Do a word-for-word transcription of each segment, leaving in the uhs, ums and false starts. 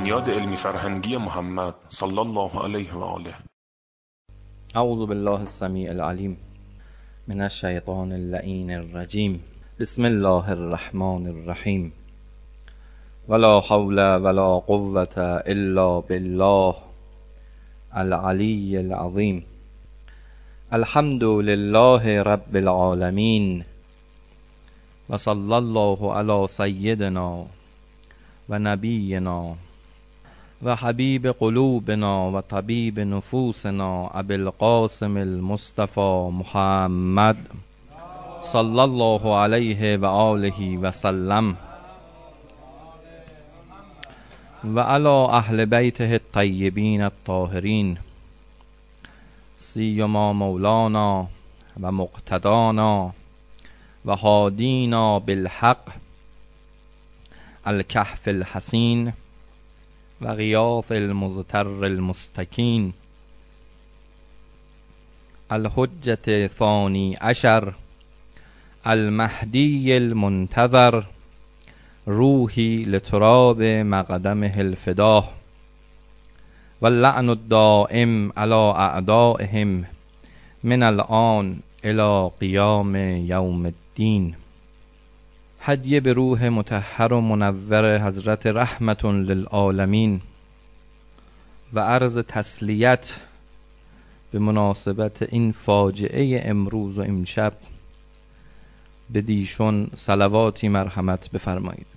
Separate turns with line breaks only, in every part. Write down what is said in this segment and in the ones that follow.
بنیاد علمی فرهنگی محمد صلی الله علیه و آله.
اعوذ بالله السمیع العلیم من الشیطان اللعین الرجیم. بسم الله الرحمن الرحیم. ولا حول ولا قوة الا بالله العلی العظیم. الحمد لله رب العالمین و صلی الله علی سیدنا و نبینا و حبیب قلوبنا و طبیب نفوسنا ابی القاسم المصطفى محمد صلی الله علیه و آله و سلم و علی اهل بیته الطیبین الطاهرین سیما مولانا و مقتدانا و هادینا بالحق الکهف الحسین و غیاث المضطر المستکین الحجة ثانی عشر المهدی المنتظر روحی لتراب مقدمه الفداه واللعن الدائم على اعدائهم من الآن الى قیام یوم الدین. هدیه به روح مطهر و منور حضرت رحمت للعالمین و عرض تسلیت به مناسبت این فاجعه امروز و امشب به دیشون صلواتی مرحمت بفرمایید.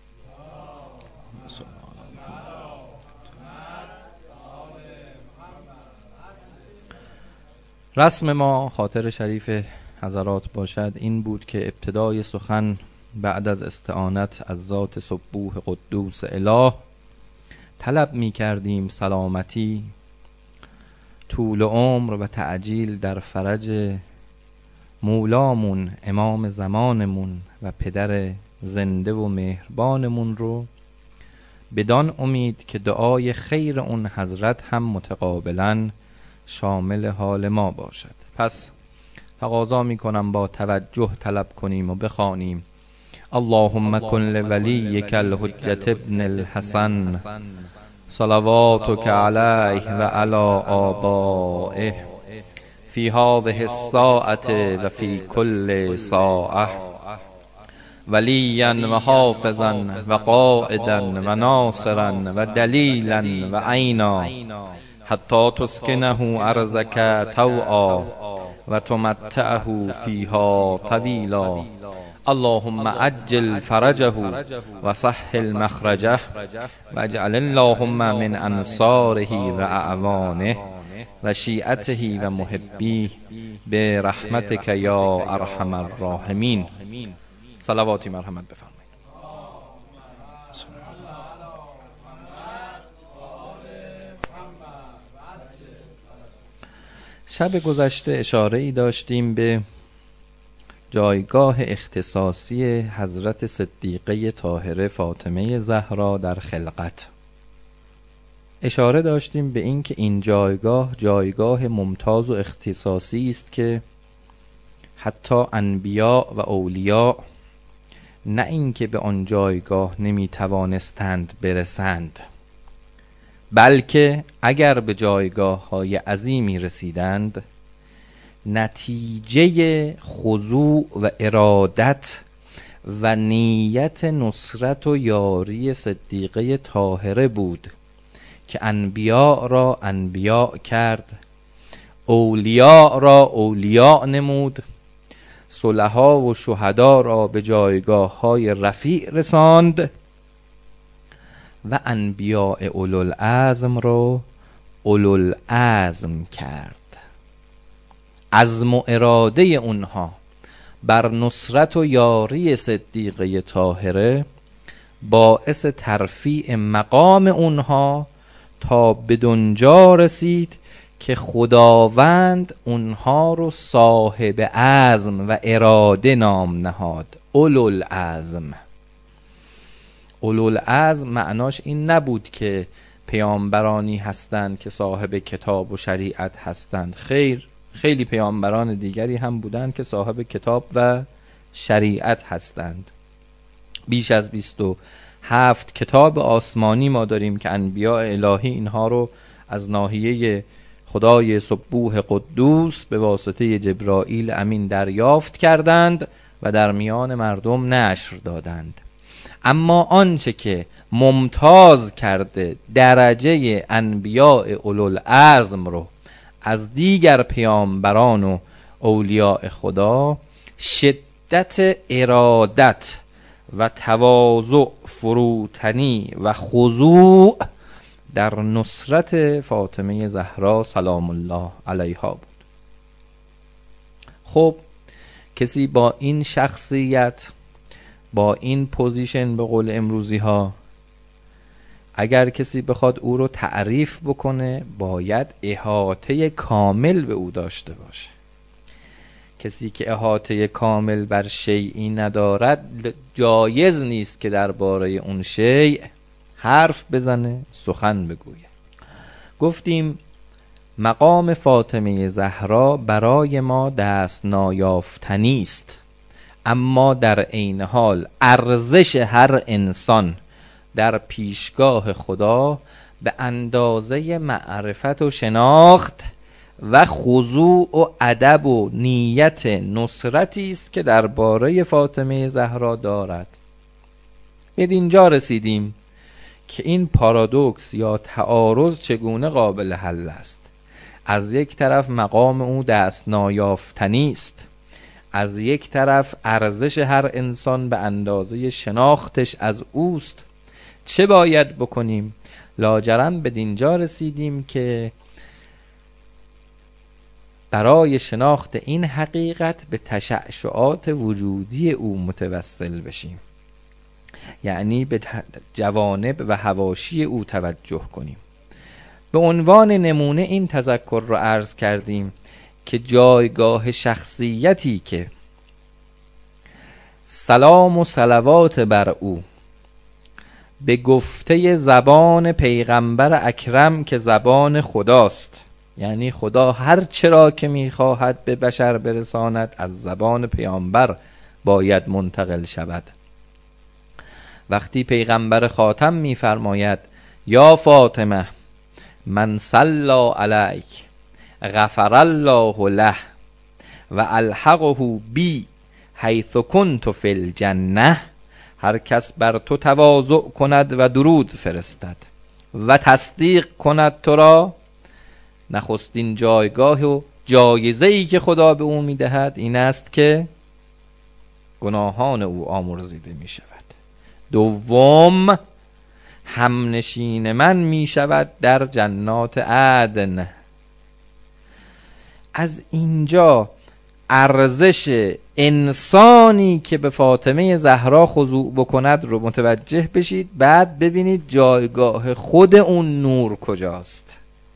رسم ما خاطر شریف حضرات باشد این بود که ابتدای سخن بعد از استعانت از ذات سبوح قدوس اله طلب می کردیم سلامتی، طول عمر و تعجیل در فرج مولامون امام زمانمون و پدر زنده و مهربانمون رو بدان امید که دعای خیر اون حضرت هم متقابلا شامل حال ما باشد. پس تقاضا می کنم با توجه طلب کنیم و بخوانیم اللهم کن لولیک الحجة ابن الحسن صلواتک علیه و علی آبائه فی هذه الساعة و فی کل ساعة ولیا و حافظا و قائدا و ناصرا و دلیلا و عینا حتی تسکنه ارضک طوعا و تمتعه فیها طویلا. اللهم عجل فرجه و سهل مخرجه و اجعل اللهم من انصاره و اعوانه و شیعته و محبیه برحمتک یا ارحم الراحمین. صلواتی مرحمت بفرمایید. شب گذشته اشاره ای داشتیم به جایگاه اختصاصی حضرت صدیقه طاهره فاطمه زهرا در خلقت. اشاره داشتیم به این که این جایگاه جایگاه ممتاز و اختصاصی است که حتی انبیا و اولیاء نه اینکه به آن جایگاه نمی توانستند برسند، بلکه اگر به جایگاه های عظیمی رسیدند نتیجه خضوع و ارادت و نیت نصرت و یاری صدیقه طاهره بود که انبیاء را انبیاء کرد، اولیاء را اولیاء نمود، صلحا و شهدا را به جایگاه های رفیع رساند و انبیاء اولوالعزم را اولوالعزم کرد. عزم و اراده اونها بر نصرت و یاری صدیقه طاهره باعث ترفیع مقام اونها تا بدونجا رسید که خداوند اونها رو صاحب عزم و اراده نام نهاد، اولوالعزم. اولوالعزم معناش این نبود که پیامبرانی هستند که صاحب کتاب و شریعت هستند. خیر، خیلی پیامبران دیگری هم بودند که صاحب کتاب و شریعت هستند. بیش از بیست و هفت کتاب آسمانی ما داریم که انبیاء الهی اینها رو از ناحیه خدای سبوح قدوس به واسطه جبرائیل امین دریافت کردند و در میان مردم نشر دادند. اما آنچه که ممتاز کرده درجه انبیاء اولوالعزم رو از دیگر پیامبران و اولیاء خدا، شدت ارادت و تواضع، فروتنی و خضوع در نصرت فاطمه زهرا سلام الله علیها بود. خب کسی با این شخصیت، با این پوزیشن به قول امروزی ها، اگر کسی بخواد او رو تعریف بکنه باید احاطه کامل به او داشته باشه. کسی که احاطه کامل بر شیئی ندارد جایز نیست که درباره اون شیء حرف بزنه، سخن بگویه. گفتیم مقام فاطمه زهرا برای ما دست نایافتنی است، اما در عین حال ارزش هر انسان در پیشگاه خدا به اندازه معرفت و شناخت و خضوع و ادب و نیت نصرتی است که درباره فاطمه زهرا دارد. به اینجا رسیدیم که این پارادوکس یا تعارض چگونه قابل حل است. از یک طرف مقام او دست نایافتنی است، از یک طرف ارزش هر انسان به اندازه شناختش از اوست. چه باید بکنیم؟ لاجرم به دینجا رسیدیم که برای شناخت این حقیقت به تشعشعات وجودی او متوسل بشیم، یعنی به جوانب و حواشی او توجه کنیم. به عنوان نمونه این تذکر رو عرض کردیم که جایگاه شخصیتی که سلام و صلوات بر او به گفته زبان پیغمبر اکرم که زبان خداست، یعنی خدا هر چرا که میخواهد به بشر برساند از زبان پیامبر باید منتقل شود. وقتی پیغمبر خاتم میفرماید یا فاطمه من صلی علیک غفر الله له و الحقه بی حیث کنت فی الجنه، هر کس بر تو تواضع کند و درود فرستد و تصدیق کند تو را، نخستین جایگاه و جایزه‌ای که خدا به او میدهد این است که گناهان او آمرزیده می شود. دوم، همنشین من می شود در جنات عدن. از اینجا ارزش انسانی که به فاطمه زهرا خضوع بکند رو متوجه بشید. بعد ببینید جایگاه خود اون نور کجاست،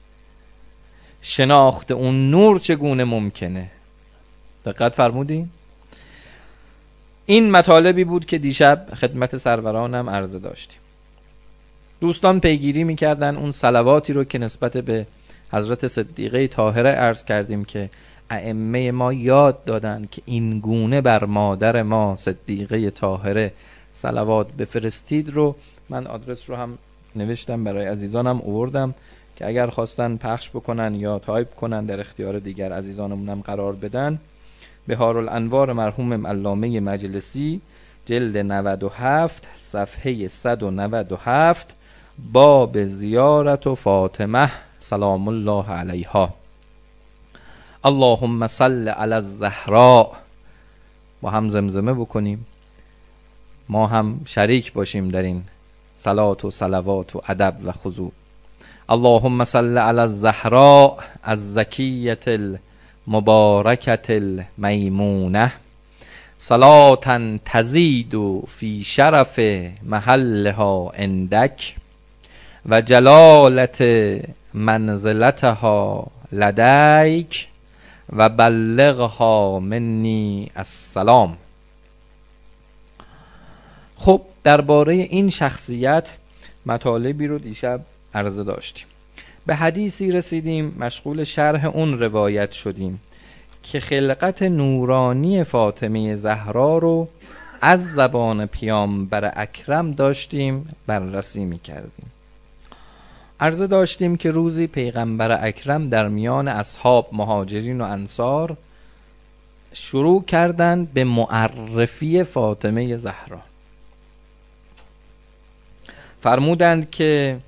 شناخت اون نور چگونه ممکنه. دقت فرمودین؟ این مطالبی بود که دیشب خدمت سرورانم عرضه داشتیم. دوستان پیگیری میکردن اون صلواتی رو که نسبت به حضرت صدیقه طاهره عرض کردیم که ائمه ما یاد دادن که این گونه بر مادر ما صدیقه طاهره صلوات بفرستید رو من آدرس رو هم نوشتم برای عزیزانم آوردم که اگر خواستن پخش بکنن یا تایپ کنن در اختیار دیگر عزیزانمونم قرار بدن. بهارالانوار مرحوم علامه مجلسی جلد نود و هفت صفحه صد و نود و هفت باب زیارت و فاطمه سلام الله علیها. اللهم صل علی الزهراء. با هم زمزمه بکنیم، ما هم شریک باشیم در این صلات و صلوات و ادب و خضوع. اللهم صل علی الزهراء الزکیة المبارکة المیمونة صلاة تزید فی شرف محلها عندک و جلالت منزلتها لدیک و بلغها منی السلام. خب درباره این شخصیت مطالبی رو دیشب عرضه داشتیم. به حدیثی رسیدیم، مشغول شرح اون روایت شدیم که خلقت نورانی فاطمه زهرا رو از زبان پیامبر اکرم داشتیم بررسی میکردیم. عرضه داشتیم که روزی پیغمبر اکرم در میان اصحاب مهاجرین و انصار شروع کردند به معرفی فاطمه زهرا. فرمودند که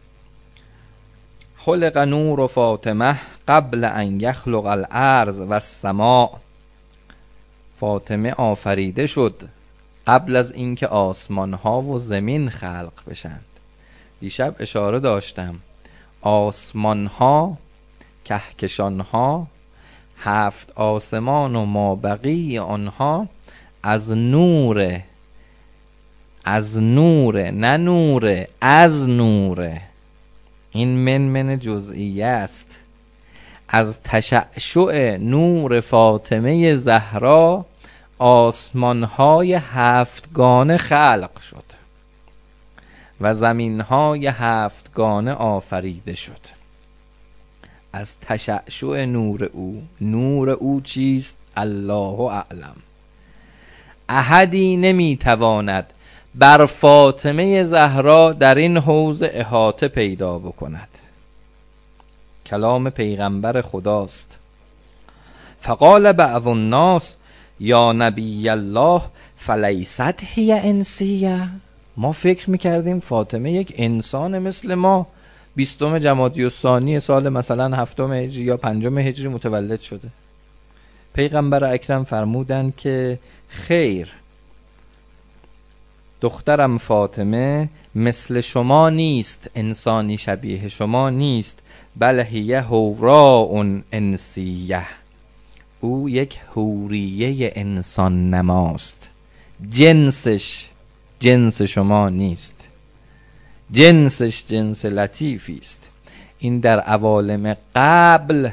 خلق نور فاطمه قبل ان یخلق الارض و السماء. فاطمه آفریده شد قبل از اینکه آسمان ها و زمین خلق بشند. دیشب اشاره داشتم آسمان ها، کهکشان ها، هفت آسمان و مابقی آنها از نور، از نور، نه نور، از نور. این من من جزئیه است. از تشعشع نور فاطمه زهرا آسمان‌های هفتگانه خلق شد و زمین‌های هفتگانه آفریده شد. از تشعشع نور او. نور او چیست؟ الله اعلم. احدی نمیتواند بر فاطمه زهرا در این حوض احاطه پیدا بکند. کلام پیغمبر خداست. فقال بعض الناس یا نبی الله فلیست هی انسیه. ما فکر میکردیم فاطمه یک انسان مثل ما، بیستم جمادی الثانی سال مثلا هفتم هجری یا پنجم هجری متولد شده. پیغمبر اکرم فرمودند که خیر، دخترم فاطمه مثل شما نیست، انسانی شبیه شما نیست، بل هی حوراء انسیه. او یک حوریه انسان نماست. جنسش جنس شما نیست، جنسش جنس لطیفی است. این در عوالم قبل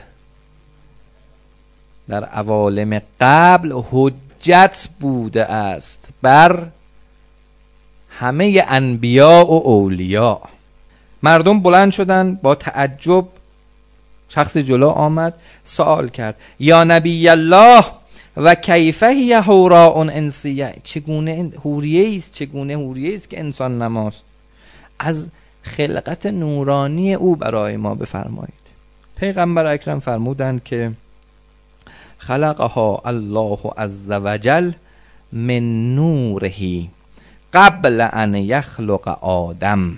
در عوالم قبل حجت بوده است بر همه انبیاء و اولیاء. مردم بلند شدن با تعجب. شخصی جلو آمد سوال کرد یا نبی الله و کیفه هی حوراء انسیه. چگونه حوریه است، چگونه حوریه است که انسان نماست؟ از خلقت نورانی او برای ما بفرمایید. پیغمبر اکرم فرمودند که خلقها الله عز وجل من نوره قبل ان یخلق آدم.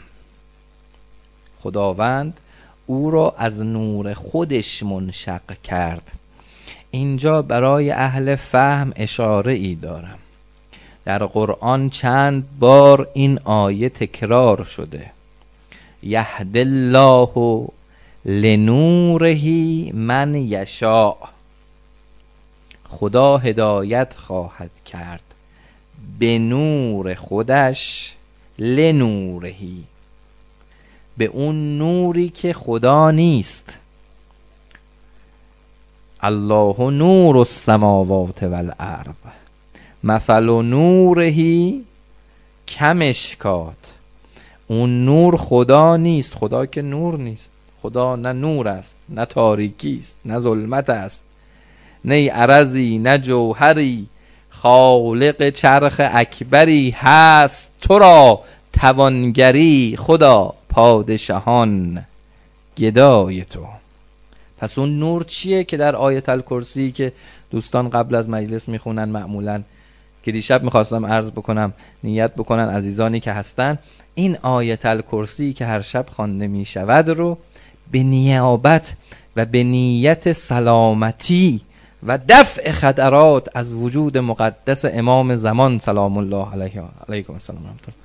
خداوند او را از نور خودش منشق کرد. اینجا برای اهل فهم اشاره ای دارم. در قرآن چند بار این آیه تکرار شده. یهد الله لنوره من یشاء. خدا هدایت خواهد کرد به نور خودش، لنورهی، به اون نوری که خدا نیست. الله نور السماوات والارض مثل نورهی کمشکات. اون نور خدا نیست. خدا که نور نیست. خدا نه نور است، نه تاریکی است، نه ظلمت است، نه عرضی، نه جوهری. خالق چرخ اکبری هست، تو را توانگری خدا پادشاهان گدای تو. پس اون نور چیه که در آیت الکرسی که دوستان قبل از مجلس میخونن معمولا، که دیشب میخواستم عرض بکنم نیت بکنن عزیزانی که هستن، این آیت الکرسی که هر شب خوانده میشود رو به نیابت و به نیت سلامتی و دفع خطرات از وجود مقدس امام زمان سلام الله علیه علیکم السلام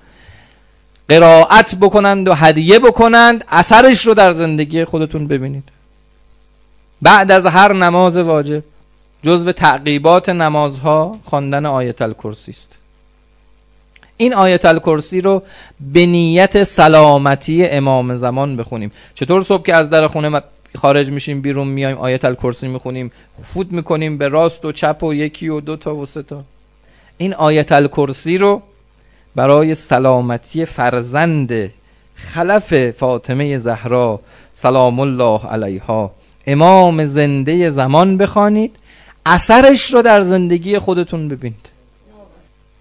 قرائت بکنند و هدیه بکنند، اثرش رو در زندگی خودتون ببینید. بعد از هر نماز واجب جزو تعقیبات نمازها خواندن آیت الکرسی است. این آیت الکرسی رو به نیت سلامتی امام زمان بخونیم. چطور صبح که از در خونه خارج میشیم بیرون میایم آیت الکرسی میخونیم، فوت میکنیم به راست و چپ و یکی و دو تا و سه تا. این آیت الکرسی رو برای سلامتی فرزند خلف فاطمه زهرا سلام الله علیها، امام زنده زمان، بخوانید، اثرش رو در زندگی خودتون ببینید.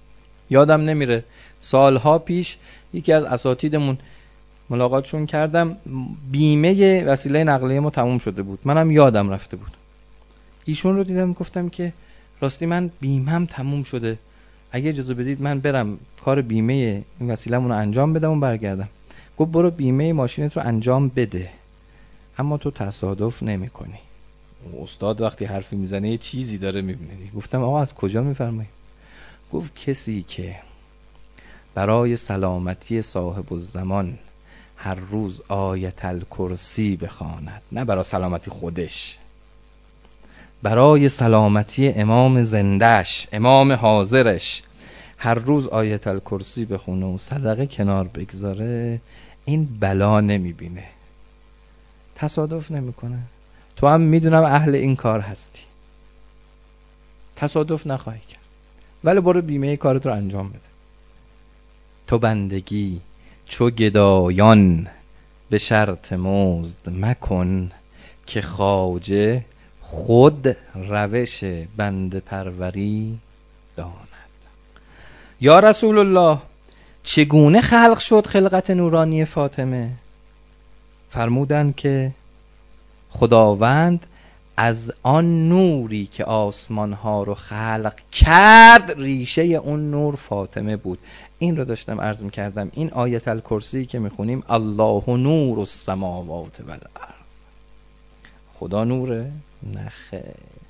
یادم نمیره سالها پیش یکی از اساتیدمون ملاقاتشون کردم، بیمه وسیله نقلیه ما تموم شده بود، منم یادم رفته بود. ایشون رو دیدم گفتم که راستی من بیمم تموم شده، اگه اجازه بدید من برم کار بیمه این وسیله‌مون رو انجام بدم و برگردم. گفت برو بیمه ماشینت رو انجام بده، اما تو تصادف نمی‌کنی. استاد وقتی حرفی میزنه یه چیزی داره میبینی. گفتم آقا از کجا میفرمایی؟ گفت کسی که برای سلامتی صاحب الزمان هر روز آیت الکرسی بخواند، نه برای سلامتی خودش، برای سلامتی امام زندهش، امام حاضرش، هر روز آیت الکرسی بخونه و صدقه کنار بگذاره، این بلا نمیبینه، تصادف نمیکنه. تو هم میدونم اهل این کار هستی، تصادف نخواهی کرد، ولی برو بیمه کارت رو انجام بده. تو بندگی چو گدایان به شرط مزد مکن، که خواجه خود روش بنده پروری داند. یا رسول الله چگونه خلق شد خلقت نورانی فاطمه؟ فرمودند که خداوند از آن نوری که آسمان ها رو خلق کرد، ریشه اون نور فاطمه بود. این رو داشتم عرض می‌کردم، این آیت الکرسی که میخونیم الله نور السماوات و الارض، خدا نوره؟ نخه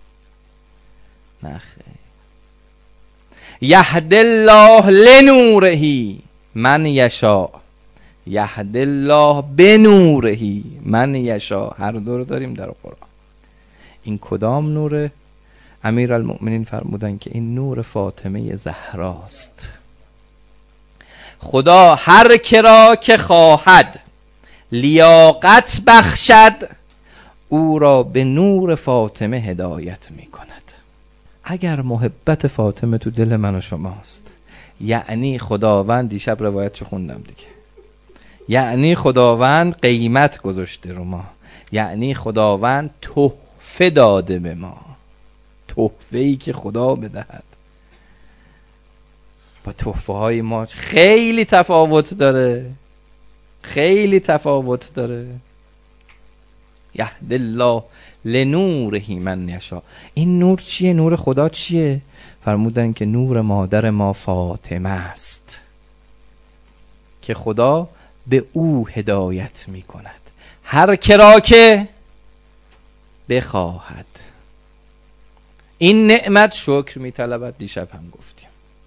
نخه. یهد الله لنوره من یشاء، یهد الله بنوره من یشاء، هر دو رو داریم در قرآن. این کدام نوره؟ امیرالمؤمنین فرمودن که این نور فاطمه زهراست. خدا هر کرا که خواهد لیاقت بخشد، او را به نور فاطمه هدایت می کند. اگر محبت فاطمه تو دل من و شماست، یعنی خداوند، دیشب روایتشو خوندم دیگه، یعنی خداوند قیمت گذاشته رو ما، یعنی خداوند تحفه داده به ما، تحفه‌ای که خدا بدهد با تحفه های ما خیلی تفاوت داره، خیلی تفاوت داره. یهد الله لنوره من یشاء. این نور چیه؟ نور خدا چیه؟ فرمودن که نور مادر ما فاطمه است که خدا به او هدایت می کند هر کرا که بخواهد. این نعمت شکر می طلبد، دیشب هم گفتیم.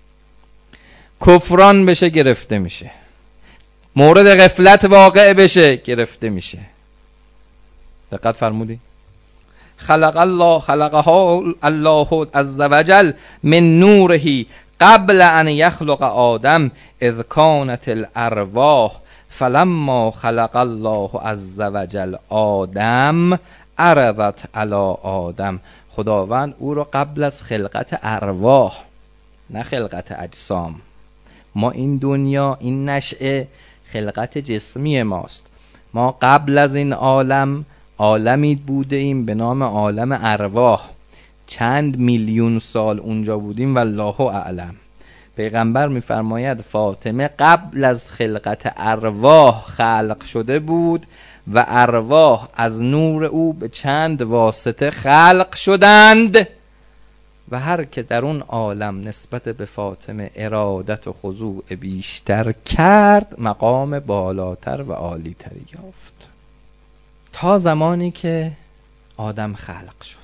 کفران بشه گرفته میشه، مورد غفلت واقع بشه گرفته میشه. دقت فرمودی؟ خلق الله خلقها الله عز وجل من نوره قبل ان یخلق آدم اذ کانت الارواح، فلما خلق الله عز وجل آدم عرضت علی آدم. خداوند او را قبل از خلقت ارواح، نه خلقت اجسام، ما این دنیا، این نشأه خلقت جسمی ماست، ما قبل از این عالم عالمی بوده ایم به نام عالم ارواح، چند میلیون سال اونجا بودیم والله اعلم. پیغمبر میفرماید فاطمه قبل از خلقت ارواح خلق شده بود و ارواح از نور او به چند واسطه خلق شدند و هر که در اون عالم نسبت به فاطمه ارادت و خضوع بیشتر کرد، مقام بالاتر و عالی‌تری یافت. تا زمانی که آدم خلق شد،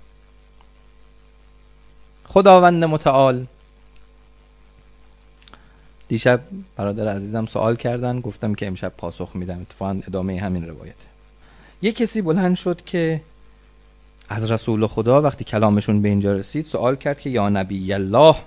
خداوند متعال، دیشب برادر عزیزم سوال کردن، گفتم که امشب پاسخ میدم، اتفاقا ادامه همین روایته. یک کسی بلند شد که از رسول خدا وقتی کلامشون به اینجا رسید سوال کرد که یا نبی الله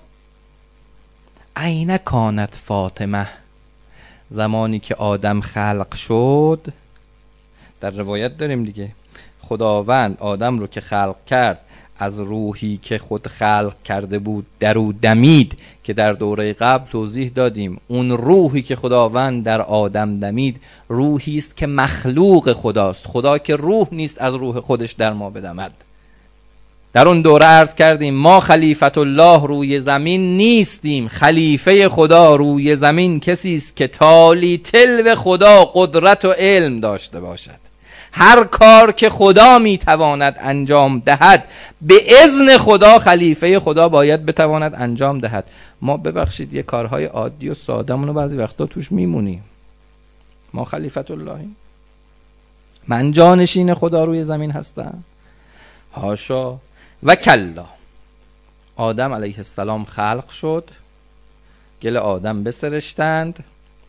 این کانت فاطمه، زمانی که آدم خلق شد، در روایت داریم دیگه، خداوند آدم رو که خلق کرد از روحی که خود خلق کرده بود در او دمید، که در دوره قبل توضیح دادیم اون روحی که خداوند در آدم دمید روحی است که مخلوق خداست، خدا که روح نیست از روح خودش در ما بدمد. در اون دوره عرض کردیم ما خلیفت الله روی زمین نیستیم. خلیفه خدا روی زمین کسی است که تالی تلو خدا قدرت و علم داشته باشد. هر کار که خدا میتواند انجام دهد به اذن خدا خلیفه خدا باید بتواند انجام دهد. ما ببخشید یه کارهای عادی و ساده‌مون رو بعضی وقتا توش میمونیم. ما خلیفت اللهیم؟ من جانشین خدا روی زمین هستم؟ حاشا و کلا. آدم علیه السلام خلق شد، گل آدم بسرشتند،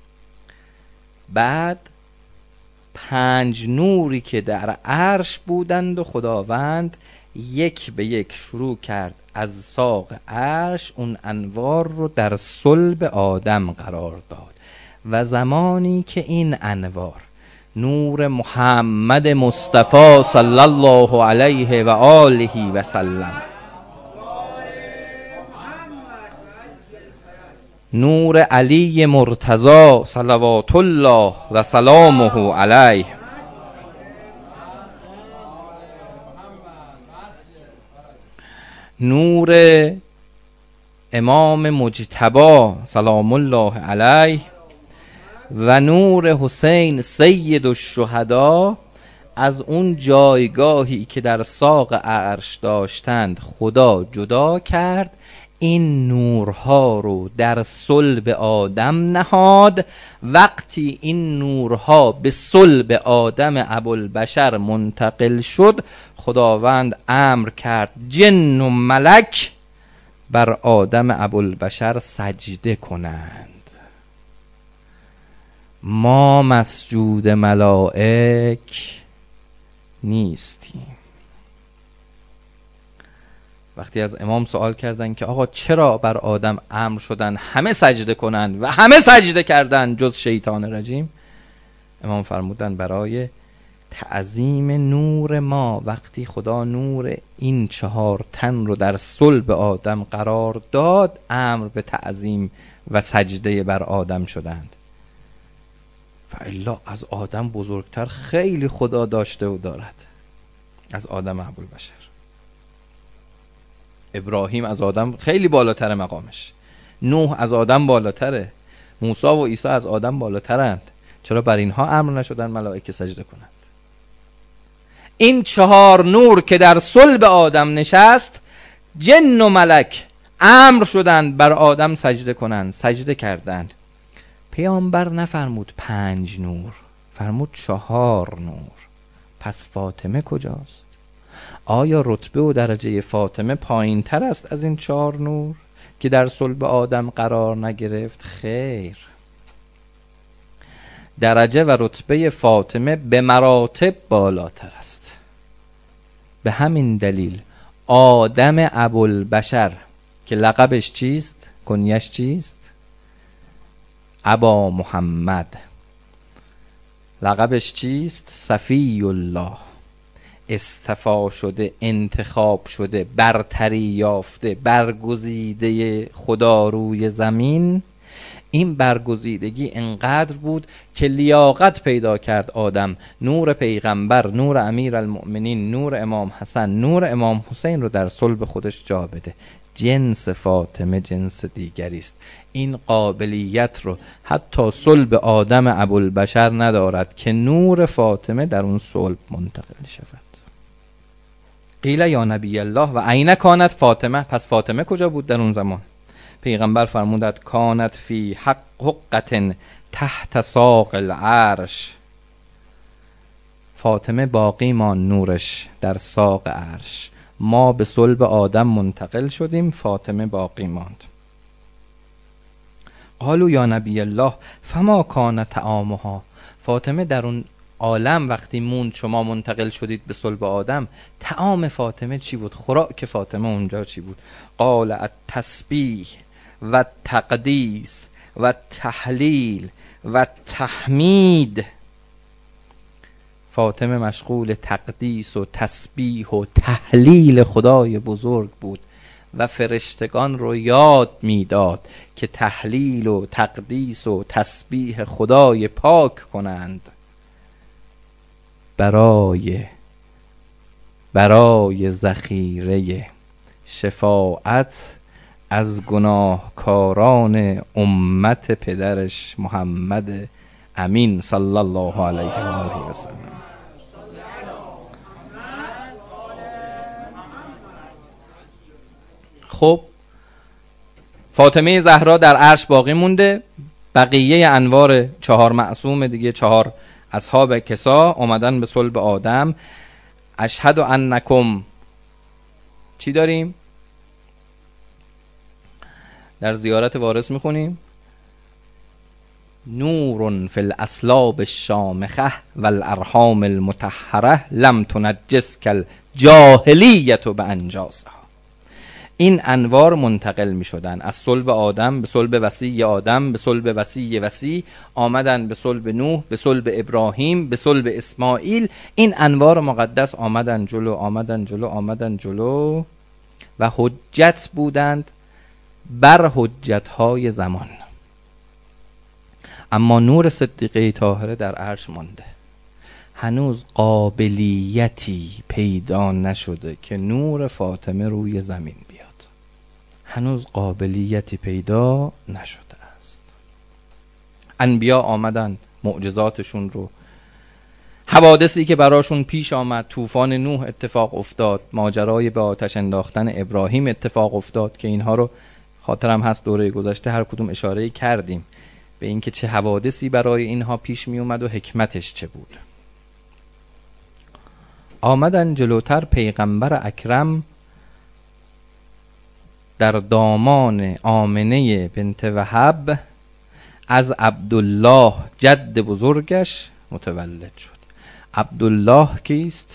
بعد پنج نوری که در عرش بودند و خداوند یک به یک شروع کرد از ساق عرش اون انوار رو در صلب آدم قرار داد و زمانی که این انوار نور محمد مصطفی صلی الله علیه و آله و سلم، نور علی مرتضی صلوات الله و سلامه علیه، نور امام مجتبی سلام الله علیه و نور حسین سید الشهدا از اون جایگاهی که در ساق عرش داشتند خدا جدا کرد، این نورها رو در صلب آدم نهاد. وقتی این نورها به صلب آدم ابوالبشر منتقل شد، خداوند امر کرد جن و ملک بر آدم ابوالبشر سجده کنند. ما مسجود ملائک نیستیم. وقتی از امام سوال کردند که آقا چرا بر آدم امر شدن همه سجده کنند و همه سجده کردند جز شیطان رجیم، امام فرمودند برای تعظیم نور ما. وقتی خدا نور این چهار تن رو در صلب آدم قرار داد، امر به تعظیم و سجده بر آدم شدند. فالا از آدم بزرگتر خیلی خدا داشته و دارد، از آدم ابوالبشر. ابراهیم از آدم خیلی بالاتر مقامش، نوح از آدم بالاتره، موسی و عیسی از آدم بالاترند. چرا بر اینها امر نشدن ملائکه سجده کنند؟ این چهار نور که در صلب آدم نشست، جن و ملک امر شدند بر آدم سجده کنند، سجده کردند. پیامبر نفرمود پنج نور، فرمود چهار نور. پس فاطمه کجاست؟ آیا رتبه و درجه فاطمه پایین تر است از این چهار نور که در صلب آدم قرار نگرفت؟ خیر، درجه و رتبه فاطمه به مراتب بالاتر است. به همین دلیل آدم ابوالبشر که لقبش چیست؟ کنیش چیست؟ ابا محمد. لقبش چیست؟ صفی الله. اصطفا شده، انتخاب شده، برتری یافته، برگزیده خدا روی زمین. این برگزیدگی انقدر بود که لیاقت پیدا کرد آدم نور پیغمبر، نور امیر المؤمنین، نور امام حسن، نور امام حسین رو در صلب خودش جا بده. جنس فاطمه جنس دیگری است. این قابلیت رو حتی صلب آدم ابوالبشر ندارد که نور فاطمه در اون صلب منتقل شود. قیل یا نبی الله و عین کانت فاطمه. پس فاطمه کجا بود در اون زمان؟ پیغمبر فرمودند کانت فی حق حقت تحت ساق العرش. فاطمه باقی مان نورش در ساق عرش. ما به صلب آدم منتقل شدیم، فاطمه باقی ماند. قالوا یا نبی الله فما کان طعامها. فاطمه در اون عالم وقتی موند، شما منتقل شدید به صلب آدم، طعام فاطمه چی بود؟ خوراک فاطمه اونجا چی بود؟ قال التسبیح و تقدیس و تحلیل و تحمید. فاطمه مشغول تقدیس و تسبیح و تحلیل خدای بزرگ بود و فرشتگان رو یاد میداد که تحلیل و تقدیس و تسبیح خدای پاک کنند برای برای ذخیره شفاعت از گناهکاران امت پدرش محمد امین صلی الله علیه و آله و سلم. خب فاطمه زهرا در عرش باقی مونده، بقیه انوار چهار معصوم دیگه، چهار اصحاب کسا اومدن به صلب آدم. اشهد انکم چی داریم؟ در زیارت وارث میخونیم نور فی الاسلاب الشامخه والارحام المطهره لم تنجس کالجاهلیت بانجاسها. این انوار منتقل می شدن از صلب آدم به صلب وصی آدم به صلب وصی وصی، آمدن به صلب نوح، به صلب ابراهیم، به صلب اسماعیل. این انوار مقدس آمدن جلو آمدن جلو آمدن جلو و حجت بودند بر حجتهای زمان. اما نور صدیقه طاهره در عرش مانده، هنوز قابلیتی پیدا نشده که نور فاطمه روی زمین بیاد، هنوز قابلیتی پیدا نشده است. انبیا آمدند معجزاتشون رو، حوادثی که براشون پیش آمد، طوفان نوح اتفاق افتاد، ماجرای به آتش انداختن ابراهیم اتفاق افتاد که اینها رو خاطرم هست دوره گذشته هر کدوم اشاره کردیم به اینکه چه حوادثی برای اینها پیش می اومد و حکمتش چه بود. آمدن جلوتر پیغمبر اکرم در دامان آمنه بنت وهب از عبدالله جد بزرگش متولد شد. عبدالله کیست؟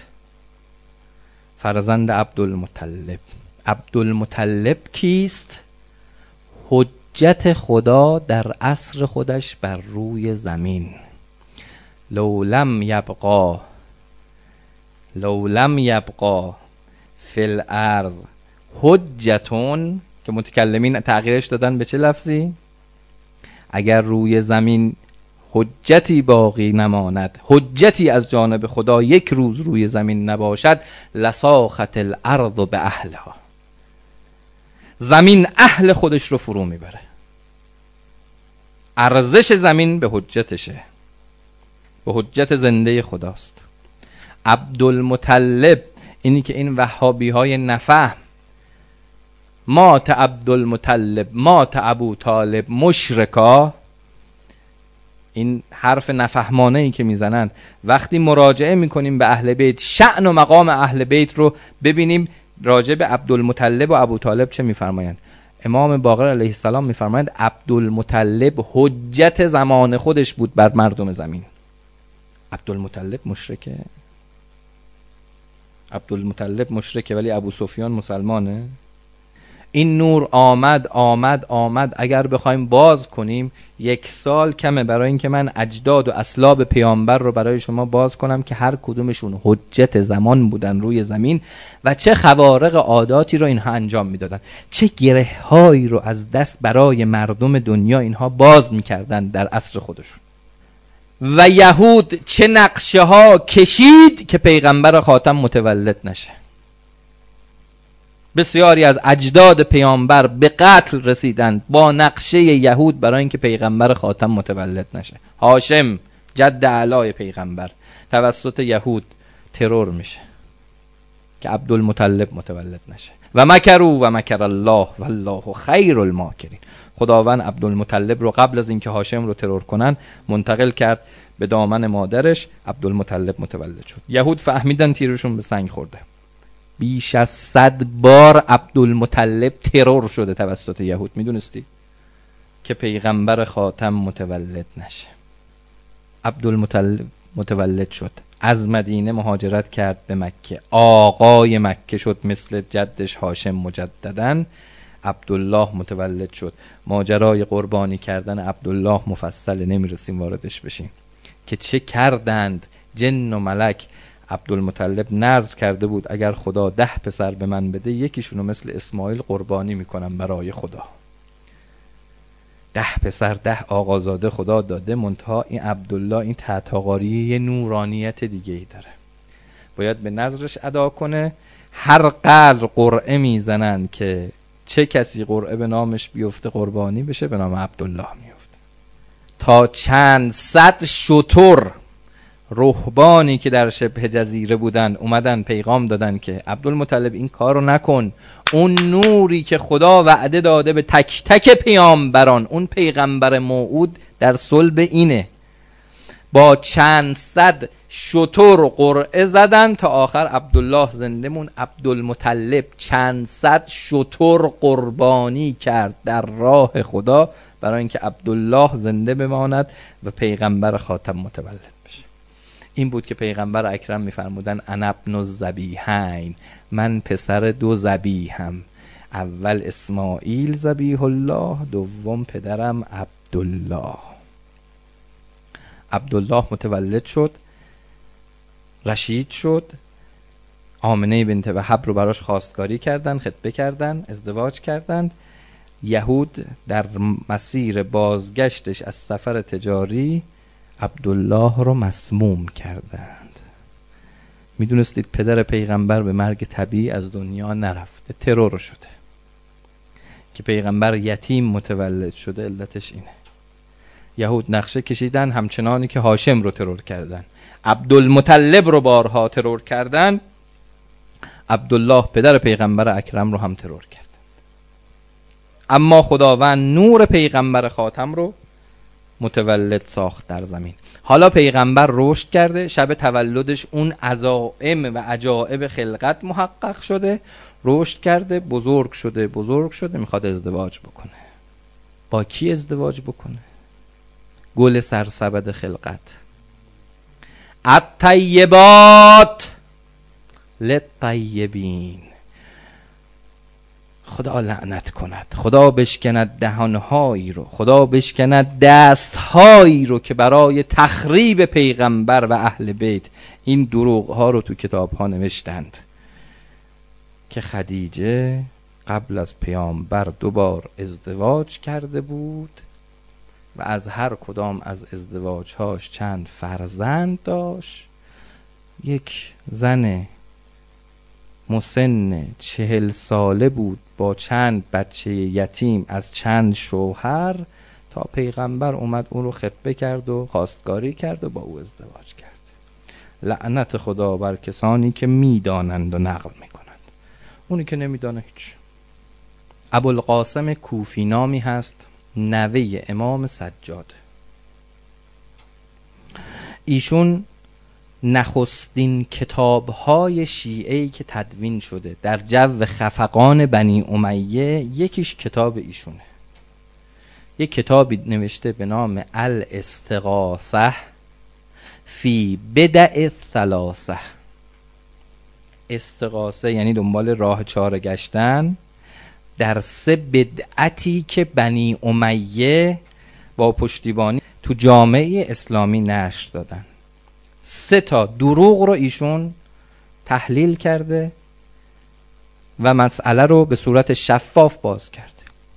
فرزند عبدالمطلب. عبدالمطلب کیست؟ حجت خدا در عصر خودش بر روی زمین. لو لم یبقا لو لم یبقا فی الارض حجتون، که متکلمین تغییرش دادن به چه لفظی؟ اگر روی زمین حجتی باقی نماند، حجتی از جانب خدا یک روز روی زمین نباشد، لساخت الارض به اهلها، زمین اهل خودش رو فرو میبره. ارزش زمین به حجتشه، به حجت زنده خداست. عبدالمطلب، اینی که این وهابی های نفهم مات عبدالمطلب مات ابو طالب مشرکا، این حرف نفهمانه ای که میزنند، وقتی مراجعه میکنیم به اهل بیت، شأن و مقام اهل بیت رو ببینیم راجع به عبدالمطلب و ابو طالب چه میفرمایند. امام باقر علیه السلام میفرمایند عبدالمطلب حجت زمان خودش بود بر مردم زمین. عبدالمطلب مشرکه؟ عبدالمطلب مشرکه ولی ابو سفیان مسلمانه؟ این نور آمد آمد آمد. اگر بخوایم باز کنیم یک سال کمه برای اینکه من اجداد و اسلاب پیامبر رو برای شما باز کنم که هر کدومشون حجت زمان بودن روی زمین و چه خوارق عاداتی رو اینها انجام میدادن، چه گره هایی رو از دست برای مردم دنیا اینها باز میکردن در عصر خودشون، و یهود چه نقشه ها کشید که پیغمبر خاتم متولد نشه. بسیاری از اجداد پیامبر به قتل رسیدند با نقشه یهود برای اینکه پیغمبر خاتم متولد نشه. هاشم جد اعلای پیغمبر توسط یهود ترور میشه که عبدالمطلب متولد نشه. و مکروا و مکر الله والله خیر الماکرین. خداوند عبدالمطلب رو قبل از اینکه هاشم رو ترور کنن منتقل کرد به دامن مادرش، عبدالمطلب متولد شد. یهود فهمیدن تیرشون به سنگ خورده. بیش از صد بار عبدالمطلب ترور شده توسط یهود. میدونستی که پیغمبر خاتم متولد نشه؟ عبدالمطلب متولد شد، از مدینه مهاجرت کرد به مکه، آقای مکه شد مثل جدش هاشم مجدداً. عبدالله متولد شد. ماجرای قربانی کردن عبدالله مفصل، نمیرسیم واردش بشیم که چه کردند جن و ملک. عبدالمطلب نذر کرده بود اگر خدا ده پسر به من بده یکیشونو مثل اسماعیل قربانی میکنم برای خدا. ده پسر ده آقازاده خدا داده، منتها این عبدالله این تحتاقاری یه نورانیت دیگه ای داره. باید به نظرش ادا کنه. هر قدر قرعه میزنن که چه کسی قرعه به نامش بیفته قربانی بشه، به نام عبدالله میفته. تا چند صد شتر رهبانی که در شبه جزیره بودن اومدن پیغام دادن که عبدالمطلب این کارو نکن، اون نوری که خدا وعده داده به تک تک پیامبران، اون پیغمبر موعود در صلب اینه. با چند صد شتر قرعه زدن تا آخر عبدالله زنده مون. عبدالمطلب چند صد شتر قربانی کرد در راه خدا برای اینکه عبدالله زنده بماند و پیغمبر خاتم متولد بشه. این بود که پیغمبر اکرم میفرمودن انا ابن الذبیحین، من پسر دو ذبیحم، اول اسماعیل ذبیح الله، دوم پدرم عبدالله. عبدالله متولد شد، رشید شد، آمنه بنت وهب رو براش خواستگاری کردن، خطبه کردن، ازدواج کردند. یهود در مسیر بازگشتش از سفر تجاری عبدالله رو مسموم کردند. میدونستید پدر پیغمبر به مرگ طبیعی از دنیا نرفته، ترور شده. که پیغمبر یتیم متولد شده علتش اینه. یهود نقشه کشیدن همچنانی که هاشم رو ترور کردن، عبدالمطلب رو بارها ترور کردن، عبدالله پدر پیغمبر اکرم رو هم ترور کردن. اما خداوند نور پیغمبر خاتم رو متولد ساخت در زمین. حالا پیغمبر رشد کرده، شب تولدش اون عزائم و عجائب خلقت محقق شده، رشد کرده، بزرگ شده بزرگ شده میخواد ازدواج بکنه. با کی ازدواج بکنه؟ گل سرسبد خلقت. الطیبات للطیبین. خدا لعنت کند، خدا بشکند دهانهایی رو، خدا بشکند دستهایی رو که برای تخریب پیغمبر و اهل بیت این دروغ ها رو تو کتاب ها نوشتند که خدیجه قبل از پیامبر دوبار ازدواج کرده بود و از هر کدام از ازدواجهاش چند فرزند داشت. یک زن مسن چهل ساله بود با چند بچه یتیم از چند شوهر، تا پیغمبر اومد اون رو خطبه کرد و خواستگاری کرد و با او ازدواج کرد. لعنت خدا بر کسانی که میدانند و نقل میکنند. اونی که نمیدانه هیچ. ابوالقاسم کوفی نامی هست، نوه امام سجاد. ایشون نخستین کتاب‌های شیعه‌ای که تدوین شده در جو خفقان بنی امیه یکیش کتاب ایشونه. یک کتابی نوشته به نام الاستغاثه فی بدع ثلاثه. استغاثه یعنی دنبال راه چاره گشتن در سه بدعتی که بنی امیه با پشتیبانی تو جامعه اسلامی نشر دادن. سه تا دروغ رو ایشون تحلیل کرده و مسئله رو به صورت شفاف باز کرده.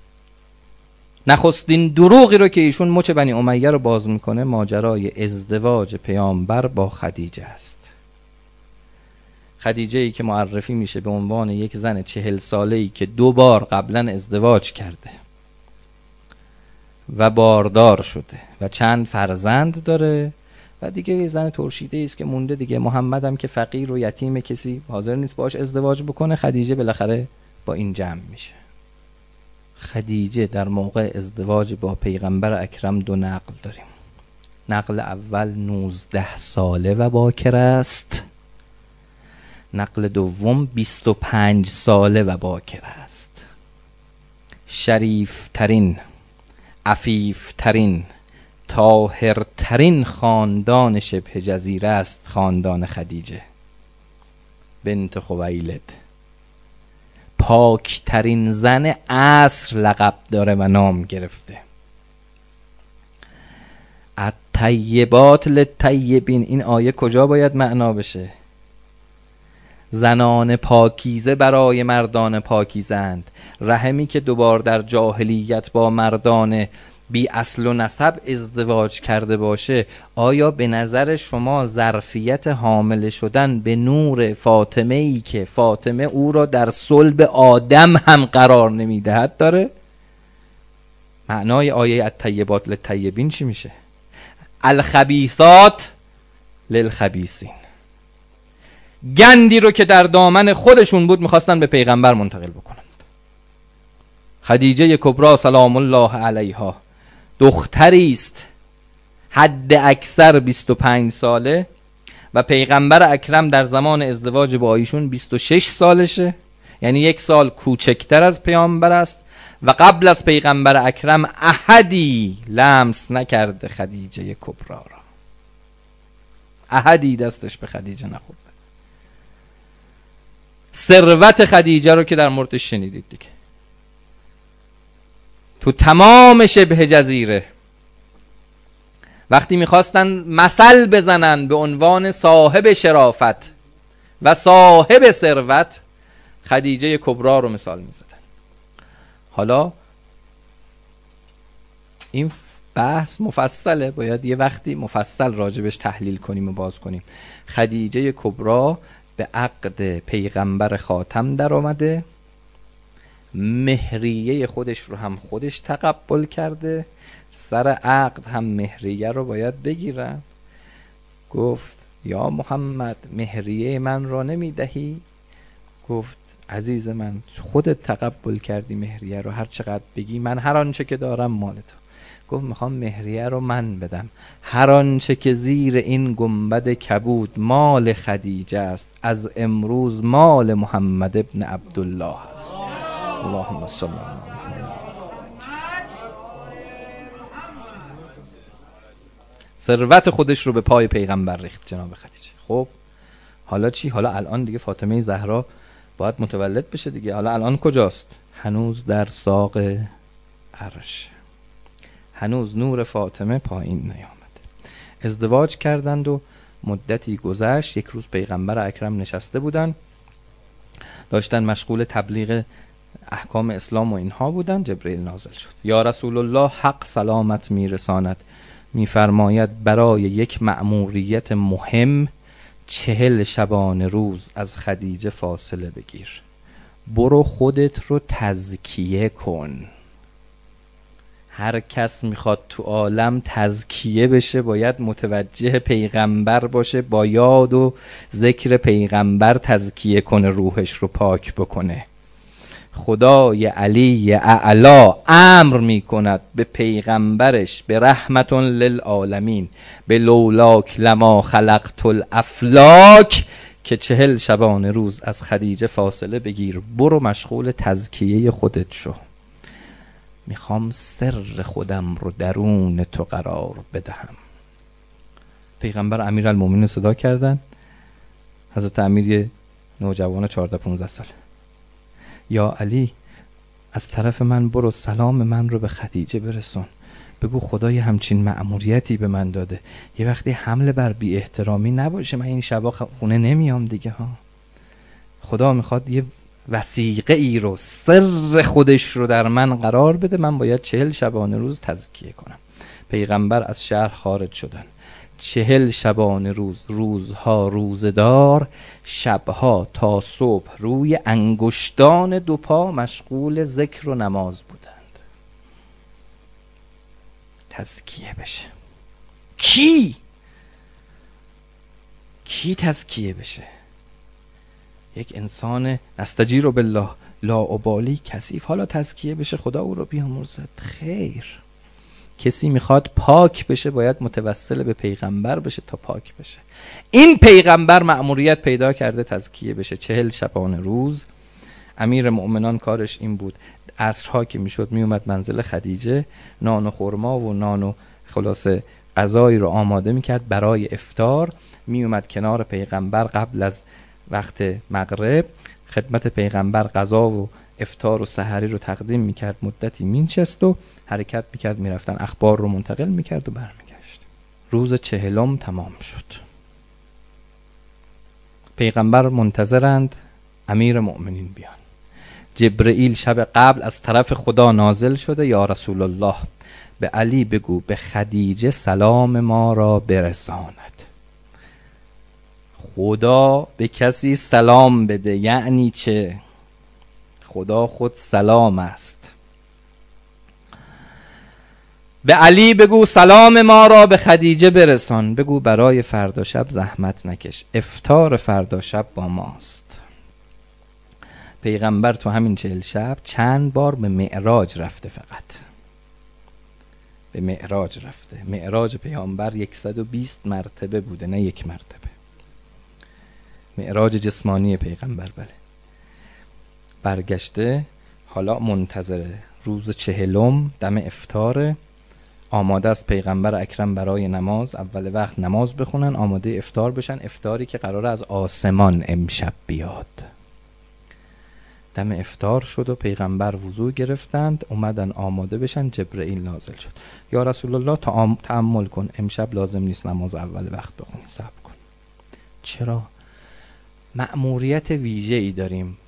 نخستین دروغی رو که ایشون مچ بنی امیه رو باز میکنه ماجرای ازدواج پیامبر با خدیجه است. خدیجه ای که معرفی میشه به عنوان یک زن چهل ساله ای که دو بار قبلا ازدواج کرده و باردار شده و چند فرزند داره و دیگه یه زن ترشیده است که مونده دیگه. محمد هم که فقیر و یتیم، کسی حاضر نیست باش ازدواج بکنه. خدیجه بالاخره با این جمع میشه. خدیجه در موقع ازدواج با پیغمبر اکرم دو نقل داریم. نقل اول نوزده ساله و باکر است، نقل دوم بیست و پنج ساله و باکر است. شریف ترین، عفیف ترین، طاهرترین خاندان شبه جزیره است خاندان خدیجه بنت خویلد. پاکترین زن عصر لقب داره و نام گرفته. الطیبات للطیبین، این آیه کجا باید معنا بشه؟ زنان پاکیزه برای مردان پاکیزند. رحمی که دوبار در جاهلیت با مردان بی اصل و نسب ازدواج کرده باشه، آیا به نظر شما ظرفیت حامل شدن به نور فاطمه ای که فاطمه او را در صلب آدم هم قرار نمیدهد داره؟ معنای آیه الطیبات للطیبین چی میشه؟ الخبیثات للخبیثین. گندی رو که در دامن خودشون بود میخواستن به پیغمبر منتقل بکنند. خدیجه کبری سلام الله علیها دختری است حد اکثر بیست و پنج ساله و پیغمبر اکرم در زمان ازدواج با ایشون بیست و شش سالشه، یعنی یک سال کوچکتر از پیامبر است و قبل از پیغمبر اکرم احدی لمس نکرده خدیجه کبری را، احدی دستش به خدیجه نخورده. ثروت خدیجه رو که در موردش شنیدید دیگه، تو تمام شبه جزیره وقتی میخواستن مثل بزنن به عنوان صاحب شرافت و صاحب ثروت، خدیجه کبری رو مثال میزدن. حالا این بحث مفصله، باید یه وقتی مفصل راجبش تحلیل کنیم و باز کنیم. خدیجه کبری به عقد پیغمبر خاتم در آمده، مهریه خودش رو هم خودش تقبل کرده، سر عقد هم مهریه رو باید بگیرن. گفت یا محمد مهریه من را نمیدهی؟ گفت عزیز من خودت تقبل کردی مهریه رو، هر چقدر بگی من هر آنچه که دارم مال تو. گفت میخوام مهریه رو من بدم، هر آنچه که زیر این گنبد کبود مال خدیجه است، از امروز مال محمد ابن عبدالله است. اللهم صل علی محمد. ثروت خودش رو به پای پیغمبر ریخت جناب خدیجه. خب حالا چی؟ حالا الان دیگه فاطمه زهرا باید متولد بشه دیگه. حالا الان کجاست؟ هنوز در ساق عرش، هنوز نور فاطمه پایین نیامد. ازدواج کردند و مدتی گذشت. یک روز پیغمبر اکرم نشسته بودن، داشتن مشغول تبلیغ احکام اسلام و اینها بودن. جبرئیل نازل شد. یا رسول الله حق سلامت میرساند، میفرماید برای یک مأموریت مهم چهل شبانه روز از خدیجه فاصله بگیر، برو خودت رو تزکیه کن. هر کس میخواد تو عالم تزکیه بشه باید متوجه پیغمبر باشه، با یاد و ذکر پیغمبر تزکیه کنه، روحش رو پاک بکنه. خدای علی اعلا امر میکند به پیغمبرش به رحمت للعالمین، به لولاک لما خلقت الافلاک، که چهل شبانه روز از خدیجه فاصله بگیر، برو مشغول تزکیه خودت شو. میخوام سر خودم رو درون تو قرار بدهم. پیغمبر امیرالمومنین صدا کردن، حضرت امیر نوجوان چهارده پانزده سال، یا علی از طرف من برو سلام من رو به خدیجه برسون، بگو خدای همچین مأموریتی به من داده، یه وقتی حمله بر بی احترامی نباشه، من این شبا خونه نمیام دیگه ها. خدا میخواد یه وثیقه ای رو، سر خودش رو در من قرار بده، من باید چهل شبانه روز تزکیه کنم. پیغمبر از شهر خارج شدن، چهل شبانه روز، روزها روزدار، شبها تا صبح روی انگشتان دو پا مشغول ذکر و نماز بودند. تزکیه بشه. کی؟ کی تزکیه بشه؟ یک انسان نستجیر بالله لا ابالی کثیف، حالا تزکیه بشه خدا او رو بیامرزد. خیر، کسی میخواد پاک بشه باید متوسل به پیغمبر بشه تا پاک بشه. این پیغمبر مأموریت پیدا کرده تزکیه بشه. چهل شبانه روز امیر مؤمنان کارش این بود، عصرها که میشد میومد منزل خدیجه، نان و خرما و نان و خلاصه غذایی رو آماده میکرد برای افطار، میومد کنار پیغمبر قبل از وقت مغرب، خدمت پیغمبر غذا و افطار و سحری رو تقدیم میکرد، مدتی مینشست و حرکت میکرد، میرفتن اخبار رو منتقل میکرد و برمیگشت. روز چهلم تمام شد. پیغمبر منتظرند امیر مؤمنین بیان. جبرئیل شب قبل از طرف خدا نازل شده، یا رسول الله به علی بگو به خدیجه سلام ما را برساند. خدا به کسی سلام بده یعنی چه؟ خدا خود سلام است. به علی بگو سلام ما را به خدیجه برسان. بگو برای فردا شب زحمت نکش، افطار فردا شب با ماست. پیغمبر تو همین چهل شب چند بار به معراج رفته، فقط به معراج رفته. معراج پیامبر صد و بیست مرتبه بوده، نه یک مرتبه. معراج جسمانی پیغمبر بله. برگشته، حالا منتظره روز چهلم دم افطار، آماده است پیغمبر اکرم برای نماز، اول وقت نماز بخونن، آماده افطار بشن، افطاری که قراره از آسمان امشب بیاد. دم افطار شد و پیغمبر وضو گرفتند، اومدن آماده بشن، جبرئیل نازل شد. یا رسول الله تأمل کن، امشب لازم نیست نماز اول وقت بخونی، صبر کن. چرا؟ مأموریت ویژه‌ای داریم.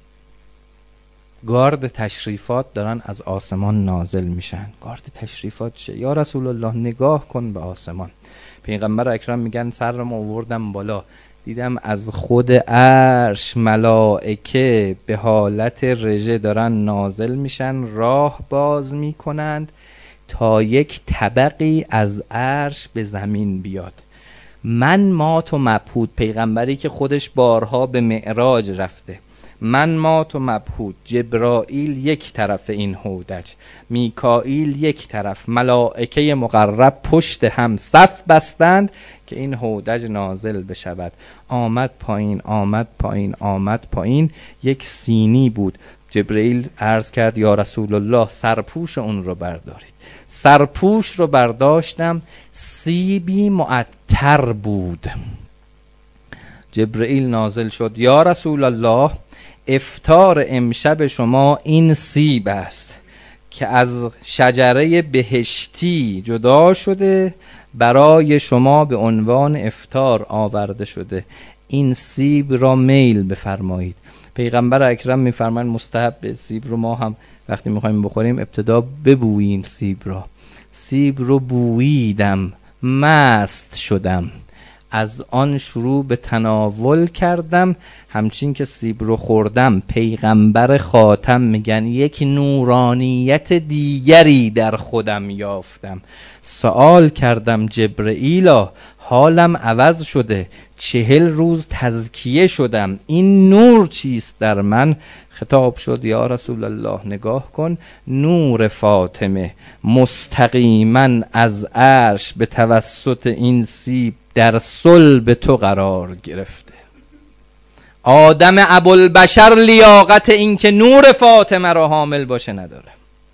گارد تشریفات دارن از آسمان نازل میشن. گارد تشریفات چه؟ یا رسول الله نگاه کن به آسمان. پیغمبر اکرم میگن سرم آوردم بالا، دیدم از خود عرش ملائکه به حالت رژه دارن نازل میشن، راه باز میکنند تا یک طبقی از عرش به زمین بیاد. من مات و مبهوت، پیغمبری که خودش بارها به معراج رفته، من مات و مبهوت، جبرائیل یک طرف این هودج، میکائیل یک طرف، ملائکه مقرب پشت هم صف بستند که این هودج نازل بشود. آمد پایین، آمد پایین، آمد پایین. یک سینی بود. جبرائیل عرض کرد یا رسول الله سرپوش اون رو بردارید. سرپوش رو برداشتم، سیبی معطر بود. جبرائیل نازل شد یا رسول الله افطار امشب شما این سیب است که از شجره بهشتی جدا شده، برای شما به عنوان افطار آورده شده. این سیب را میل بفرمایید. پیغمبر اکرم میفرمایند مستحب سیب رو ما هم وقتی میخوایم بخوریم ابتدا ببوییم سیب را. سیب رو بوییدم، مست شدم، از آن شروع به تناول کردم. همچین که سیب رو خوردم، پیغمبر خاتم میگن یک نورانیت دیگری در خودم یافتم. سوال کردم جبرئیلا حالم عوض شده، چهل روز تزکیه شدم، این نور چیست در من؟ خطاب شد یا رسول الله نگاه کن، نور فاطمه مستقیما از عرش به توسط این سیب در صلب تو قرار گرفته. آدم ابوالبشر لیاقت این که نور فاطمه را حامل باشه نداره.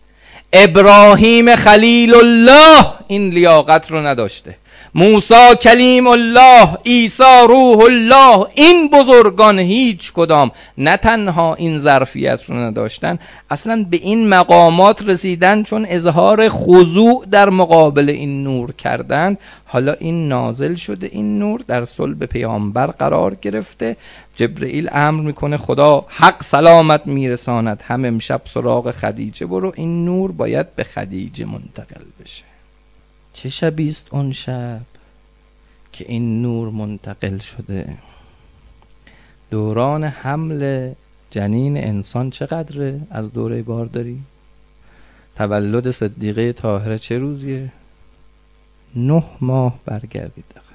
ابراهیم خلیل الله این لیاقت رو نداشته. موسی کلیم الله، عیسی روح الله، این بزرگان هیچ کدام نه تنها این ظرفیت رو نداشتن، اصلا به این مقامات رسیدن چون اظهار خضوع در مقابل این نور کردن. حالا این نازل شده، این نور در صلب پیامبر قرار گرفته. جبرئیل امر میکنه خدا حق سلامت میرساند، هم امشب سراغ خدیجه برو، این نور باید به خدیجه منتقل بشه. چه شبی است اون شب که این نور منتقل شده؟ دوران حمل جنین انسان چقدره از دوره بارداری؟ تولد صدیقه طاهره چه روزیه؟ نه ماه برگردید دقیقا.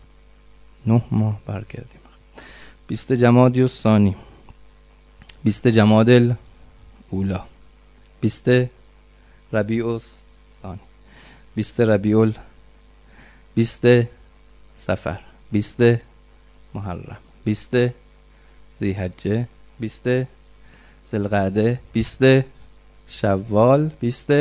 نه ماه برگردیم. بیست جمادی الثانی، بیست جماد الاولا، بیست ربیع الثانی، بیست ربیع، بیست صفر، بیست محرم، بیست ذی‌حجه، بیست ذوالقعده، بیست شوال، بیست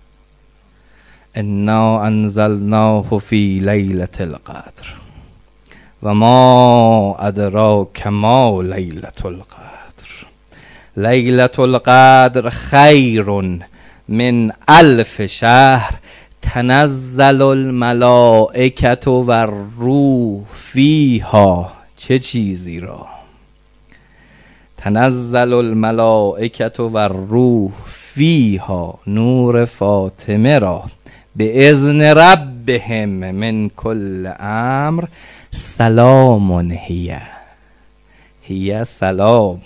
انا انزلناه فی لیلة القدر و ما ادراک ما لیلة القدر لیلة القدر خیر من الف شهر تنزل الملائکة و الروح فیها. چه چیزی را؟ تنزل الملائکة و الروح فیها، نور فاطمه را به اذن ربهم من کل امر سلام هی هی سلام.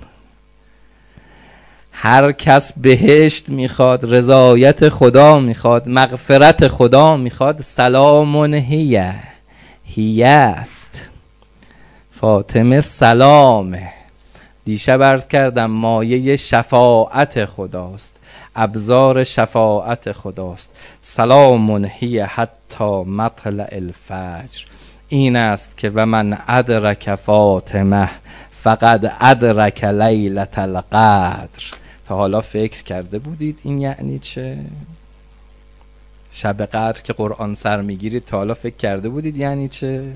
هر کس بهشت میخواد، رضایت خدا میخواد، مغفرت خدا میخواد، سلام هی هی است. فاطمه سلامه. دیشب عرض کردم مایه شفاعت خداست، ابزار شفاعت خداست. سلام هی حتی مطلع الفجر. این است که و من ادرک فاطمه فقد ادرک لیلة القدر. تا حالا فکر کرده بودید این یعنی چه؟ شب قدر که قرآن سر میگیرید تا حالا فکر کرده بودید یعنی چه؟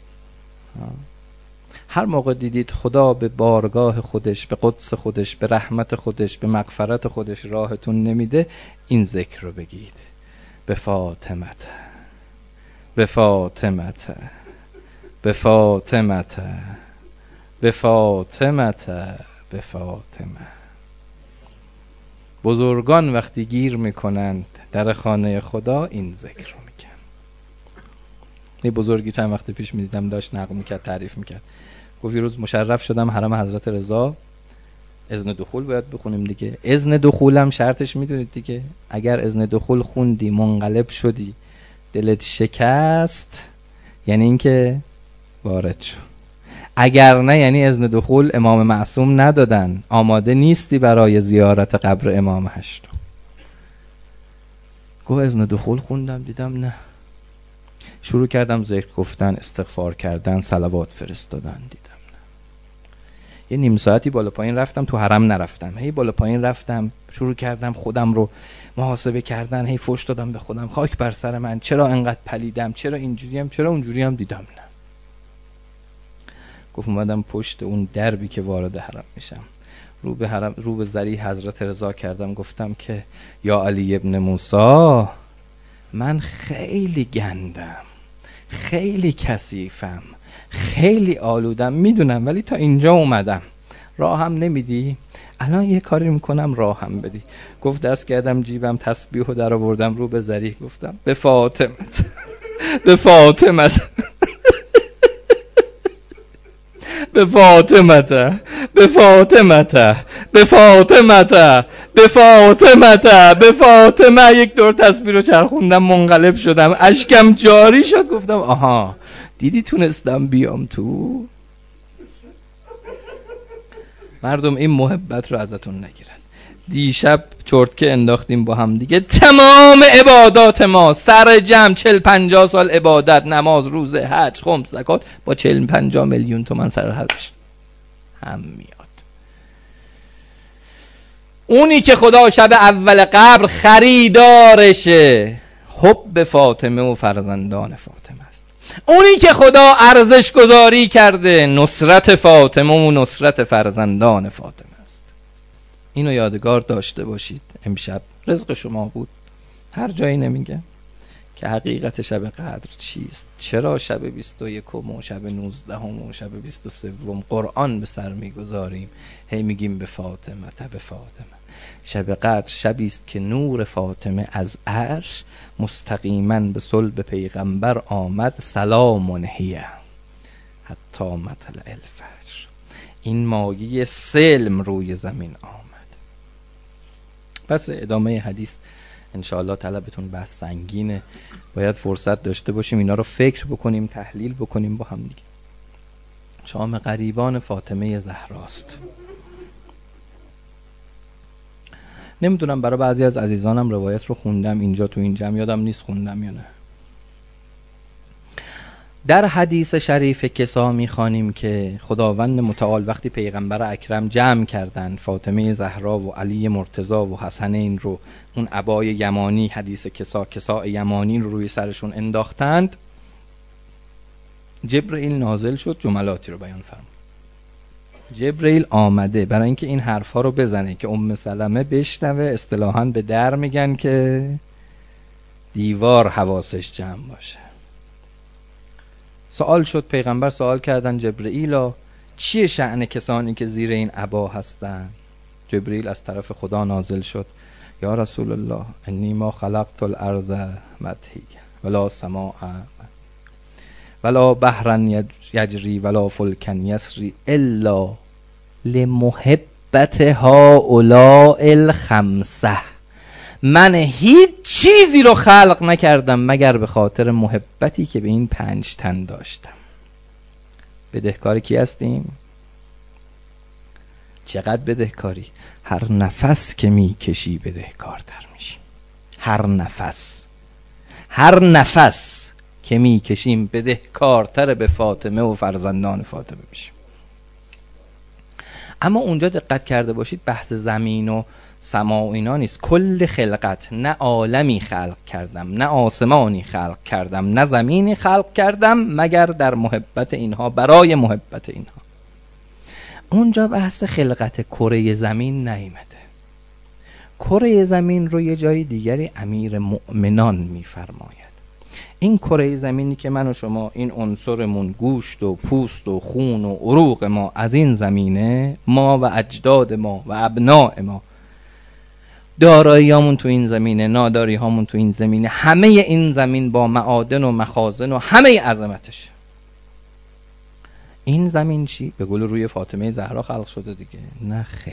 هر موقع دیدید خدا به بارگاه خودش، به قدس خودش، به رحمت خودش، به مغفرت خودش راهتون نمیده، این ذکر رو بگید: به فاطمت، به فاطمت، به فاطمت، به فاطمت، به فاطمه. بزرگان وقتی گیر میکنند در خانه خدا این ذکر رو میگن. یه بزرگی چند وقت پیش میدیدم داشت نقل میکرد، تعریف میکرد، گفت یه روز مشرف شدم حرم حضرت رضا، اذن دخول باید بخونیم دیگه. اذن دخولم شرطش میدونید دیگه، اگر اذن دخول خوندی منقلب شدی دلت شکست یعنی اینکه وارد شو، اگر نه یعنی اذن دخول امام معصوم ندادن، آماده نیستی برای زیارت قبر امام هشتم. گفت اذن دخول خوندم دیدم نه. شروع کردم ذکر گفتن، استغفار کردن، صلوات فرستادن، دیدم نه. یه نیم ساعتی بالا پایین رفتم، تو حرم نرفتم، هی بالا پایین رفتم، شروع کردم خودم رو محاسبه کردن، هی فوش دادم به خودم: خاک بر سر من، چرا انقدر پلیدم، چرا اینجوریم، چرا اونجوریم، دیدم نه. گفت اومدم پشت اون دربی که وارد حرم میشم، رو به حرم، رو به ذریح حضرت رضا کردم، گفتم که یا علی ابن موسی، من خیلی گندم، خیلی کثیفم، خیلی آلودم، میدونم، ولی تا اینجا اومدم، راهم نمیدی؟ الان یه کاری میکنم راهم بدی. گفت دست کردم جیبم، تسبیحو در آوردم، رو به ذریح گفتم: به فاطمت، به فاطمت، به فاطمت، به فاطمت، به فاطمت، به فاطمت، به فاطمه. یک دور تسبیح رو چرخوندم، منقلب شدم، اشکم جاری شد. گفتم آها، دیدی تونستم بیام تو. مردم این محبت رو ازتون نگیرن. دیشب چرتکه انداختیم با هم دیگه، تمام عبادات ما سر جمع چل پنجاه سال عبادت، نماز، روزه، حج، خمس، زکات، با چل پنجاه میلیون تومن سر حج هم میاد. اونی که خدا شب اول قبر خریدارشه حب فاطمه و فرزندان فاطمه است. اونی که خدا ارزش گذاری کرده نصرت فاطمه و نصرت فرزندان فاطمه است. اینو یادگار داشته باشید. امشب رزق شما بود، هر جایی نمیگه که حقیقت شب قدر چیست، چرا شب بیست و یکم و شب نوزدهم و شب بیست و سوم قرآن به سر میگذاریم، هی میگیم به فاطمه تا به فاطمه. شب قدر شبی است که نور فاطمه از عرش مستقیما به صلب پیغمبر آمد، سلام هی حتی مطلع الفجر. این مایه سلم روی زمین آمد. پس ادامه حدیث انشاءالله. طلبتون بحث سنگینه، باید فرصت داشته باشیم اینا رو فکر بکنیم، تحلیل بکنیم با هم دیگه. شام غریبان فاطمه زهراست. نمیدونم برای بعضی از عزیزانم روایت رو خوندم اینجا تو این جمع، یادم نیست خوندم یا نه. در حدیث شریف کسا میخوانیم که خداوند متعال وقتی پیغمبر اکرم جمع کردن فاطمه زهرا و علی مرتضی و حسنین رو، اون عبای یمانی، حدیث کسا، کسا یمانی رو روی سرشون انداختند، جبرئیل نازل شد، جملاتی رو بیان فرمود. جبرئیل آمده برای اینکه این حرفا رو بزنه که ام سلمه بشنوه، اصطلاحاً به در میگن که دیوار حواسش جمع باشه. سوال شد، پیغمبر سوال کردن جبرئیلا چیه شأن کسانی که زیر این عبا هستن؟ جبرئیل از طرف خدا نازل شد یا رسول الله انی ما خلقت الارض مدحی ولا سماء ولا بحرا یجری ولا فلکا یسری الا لمحبت هؤلاء الخمسه. من هیچ چیزی رو خلق نکردم مگر به خاطر محبتی که به این پنج تن داشتم. بدهکار کی هستیم؟ چقدر بدهکاری؟ هر نفس که میکشی بدهکارتر میشی. هر نفس هر نفس که میکشیم بدهکارتر به فاطمه و فرزندان فاطمه میشیم. اما اونجا دقت کرده باشید بحث زمین و سما و اینا نیست. کل خلقت، نه عالمی خلق کردم، نه آسمانی خلق کردم، نه زمینی خلق کردم مگر در محبت اینها، برای محبت اینها. اونجا بحث خلقت کره زمین نیامده. کره زمین رو یه جای دیگری امیر مؤمنان میفرماید. این کره زمینی که من و شما، این عنصرمون گوشت و پوست و خون و عروق ما از این زمینه، ما و اجداد ما و ابناء ما، داراییامون تو این زمینه، ناداری هامون تو این زمینه، همه این زمین با معادن و مخازن و همه عظمتش. این زمین چی؟ به قول روی فاطمه زهرا خلق شده دیگه؟ نه خیر.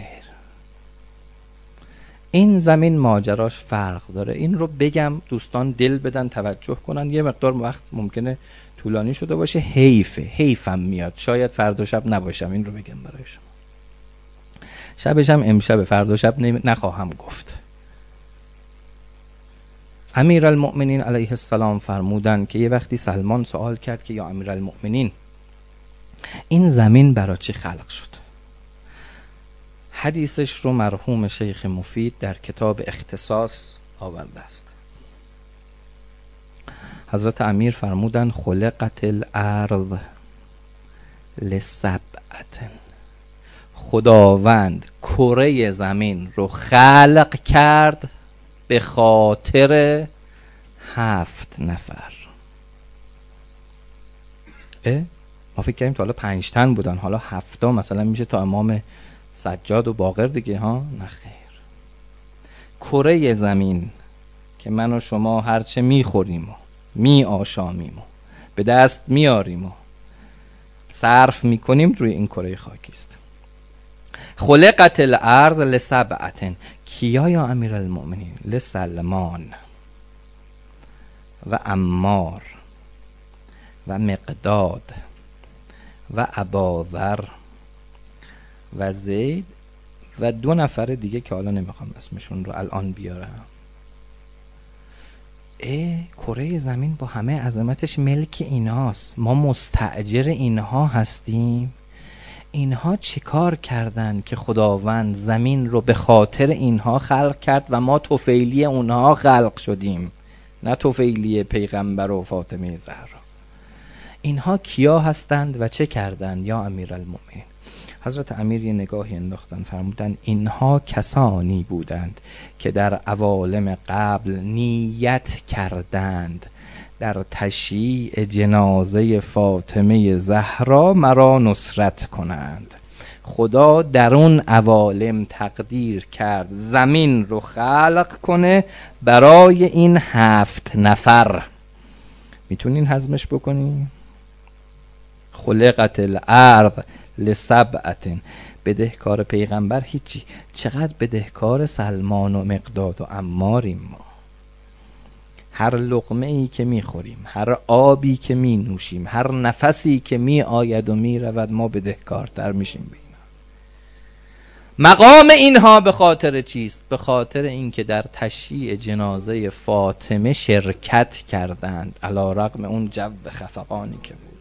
این زمین ماجراش فرق داره. این رو بگم دوستان دل بدن، توجه کنن. یه مقدار وقت ممکنه طولانی شده باشه، حیفه، حیفم میاد. شاید فردا شب نباشم این رو بگم برای شما. شبش هم امشب، فردا شب نخواهم گفت. امیرالمؤمنین علیه السلام فرمودن که یه وقتی سلمان سوال کرد که یا امیرالمؤمنین این زمین برای چی خلق شد؟ حدیثش رو مرحوم شیخ مفید در کتاب اختصاص آورده است. حضرت امیر فرمودن خلقت الارض لسبعة. خداوند کره زمین رو خلق کرد به خاطر هفت نفر. اه؟ ما فکر کردیم تا حالا پنج تن بودن، حالا هفتا مثلا میشه تا امام سجاد و باقر دیگه ها؟ نه خیر. کره زمین که من و شما هرچه میخوریم و می آشامیم و به دست میاریم و صرف میکنیم روی این کره خاکی است. خلقت الارض لسبعة. کیا یا امیرالمؤمنین؟ لسلمان و عمار و مقداد و اباذر و زید و دو نفر دیگه که حالا نمیخوام اسمشون رو الان بیارم. ای کره زمین با همه عظمتش ملک ایناست. ما مستأجر اینها هستیم. اینها چه کار کردن که خداوند زمین رو به خاطر اینها خلق کرد و ما طفیلی اونها خلق شدیم، نه طفیلی پیغمبر و فاطمه زهرا. اینها کیا هستند و چه کردند یا امیرالمؤمنین؟ حضرت امیر یه نگاهی انداختن، فرمودن اینها کسانی بودند که در عوالم قبل نیت کردند در تشییع جنازه فاطمه زهرا مرا نصرت کنند. خدا در اون عوالم تقدیر کرد زمین رو خلق کنه برای این هفت نفر. میتونین هضمش بکنی؟ خلقت الارض لسبعة. بدهکار پیغمبر هیچی. چقدر بدهکار سلمان و مقداد و عماریم ما. هر لقمه ای که میخوریم، هر آبی که می نوشیم، هر نفسی که می آید و می رود، ما بدهکارتر میشیم به اینا. مقام اینها به خاطر چیست؟ به خاطر اینکه در تشییع جنازه فاطمه شرکت کردند علی رغم اون جو خفقانی که بود.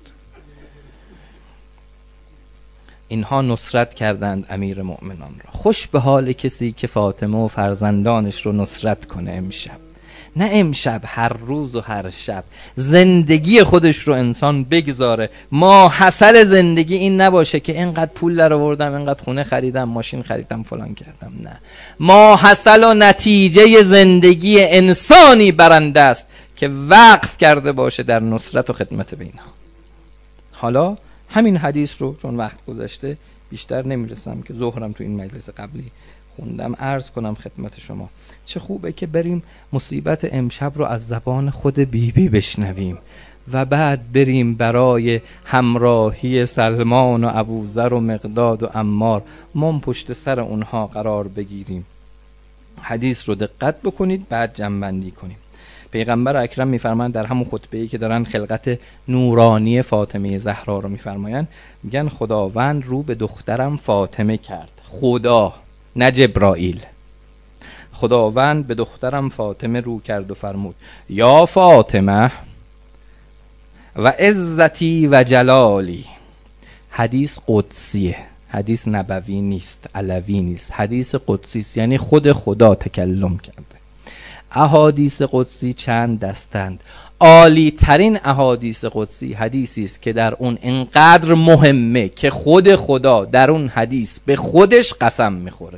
اینها نصرت کردند امیر مؤمنان را. خوش به حال کسی که فاطمه و فرزندانش رو نصرت کنه امشب. نه امشب، هر روز و هر شب. زندگی خودش رو انسان بگذاره. ما حاصل زندگی این نباشه که اینقدر پول در آوردم، اینقدر خونه خریدم، ماشین خریدم، فلان کردم. نه، ما حاصل و نتیجه زندگی انسانی برنده است که وقف کرده باشه در نصرت و خدمت به اینها. حالا همین حدیث رو چون وقت گذشته بیشتر نمیرسم که ظهرم تو این مجلس قبلی خوندم. عرض کنم خدمت شما چه خوبه که بریم مصیبت امشب رو از زبان خود بیبی بی بشنویم و بعد بریم برای همراهی سلمان و ابوذر و مقداد و عمار ما پشت سر اونها قرار بگیریم. حدیث رو دقت بکنید بعد جمع‌بندی کنیم. پیغمبر اکرم میفرمایند در همون خطبه‌ای که دارن خلقت نورانی فاطمه زهرا رو میفرمایند، میگن خداوند رو به دخترم فاطمه کرد. خدا، نه جبرائیل. خداوند به دخترم فاطمه رو کرد و فرمود یا فاطمه و عزتی و جلالی. حدیث قدسیه، حدیث نبوی نیست، علوی نیست، حدیث قدسی است، یعنی خود خدا تکلم کرده. احادیث قدسی چند دستند. عالی ترین احادیث قدسی حدیثی است که در اون اینقدر مهمه که خود خدا در اون حدیث به خودش قسم میخوره.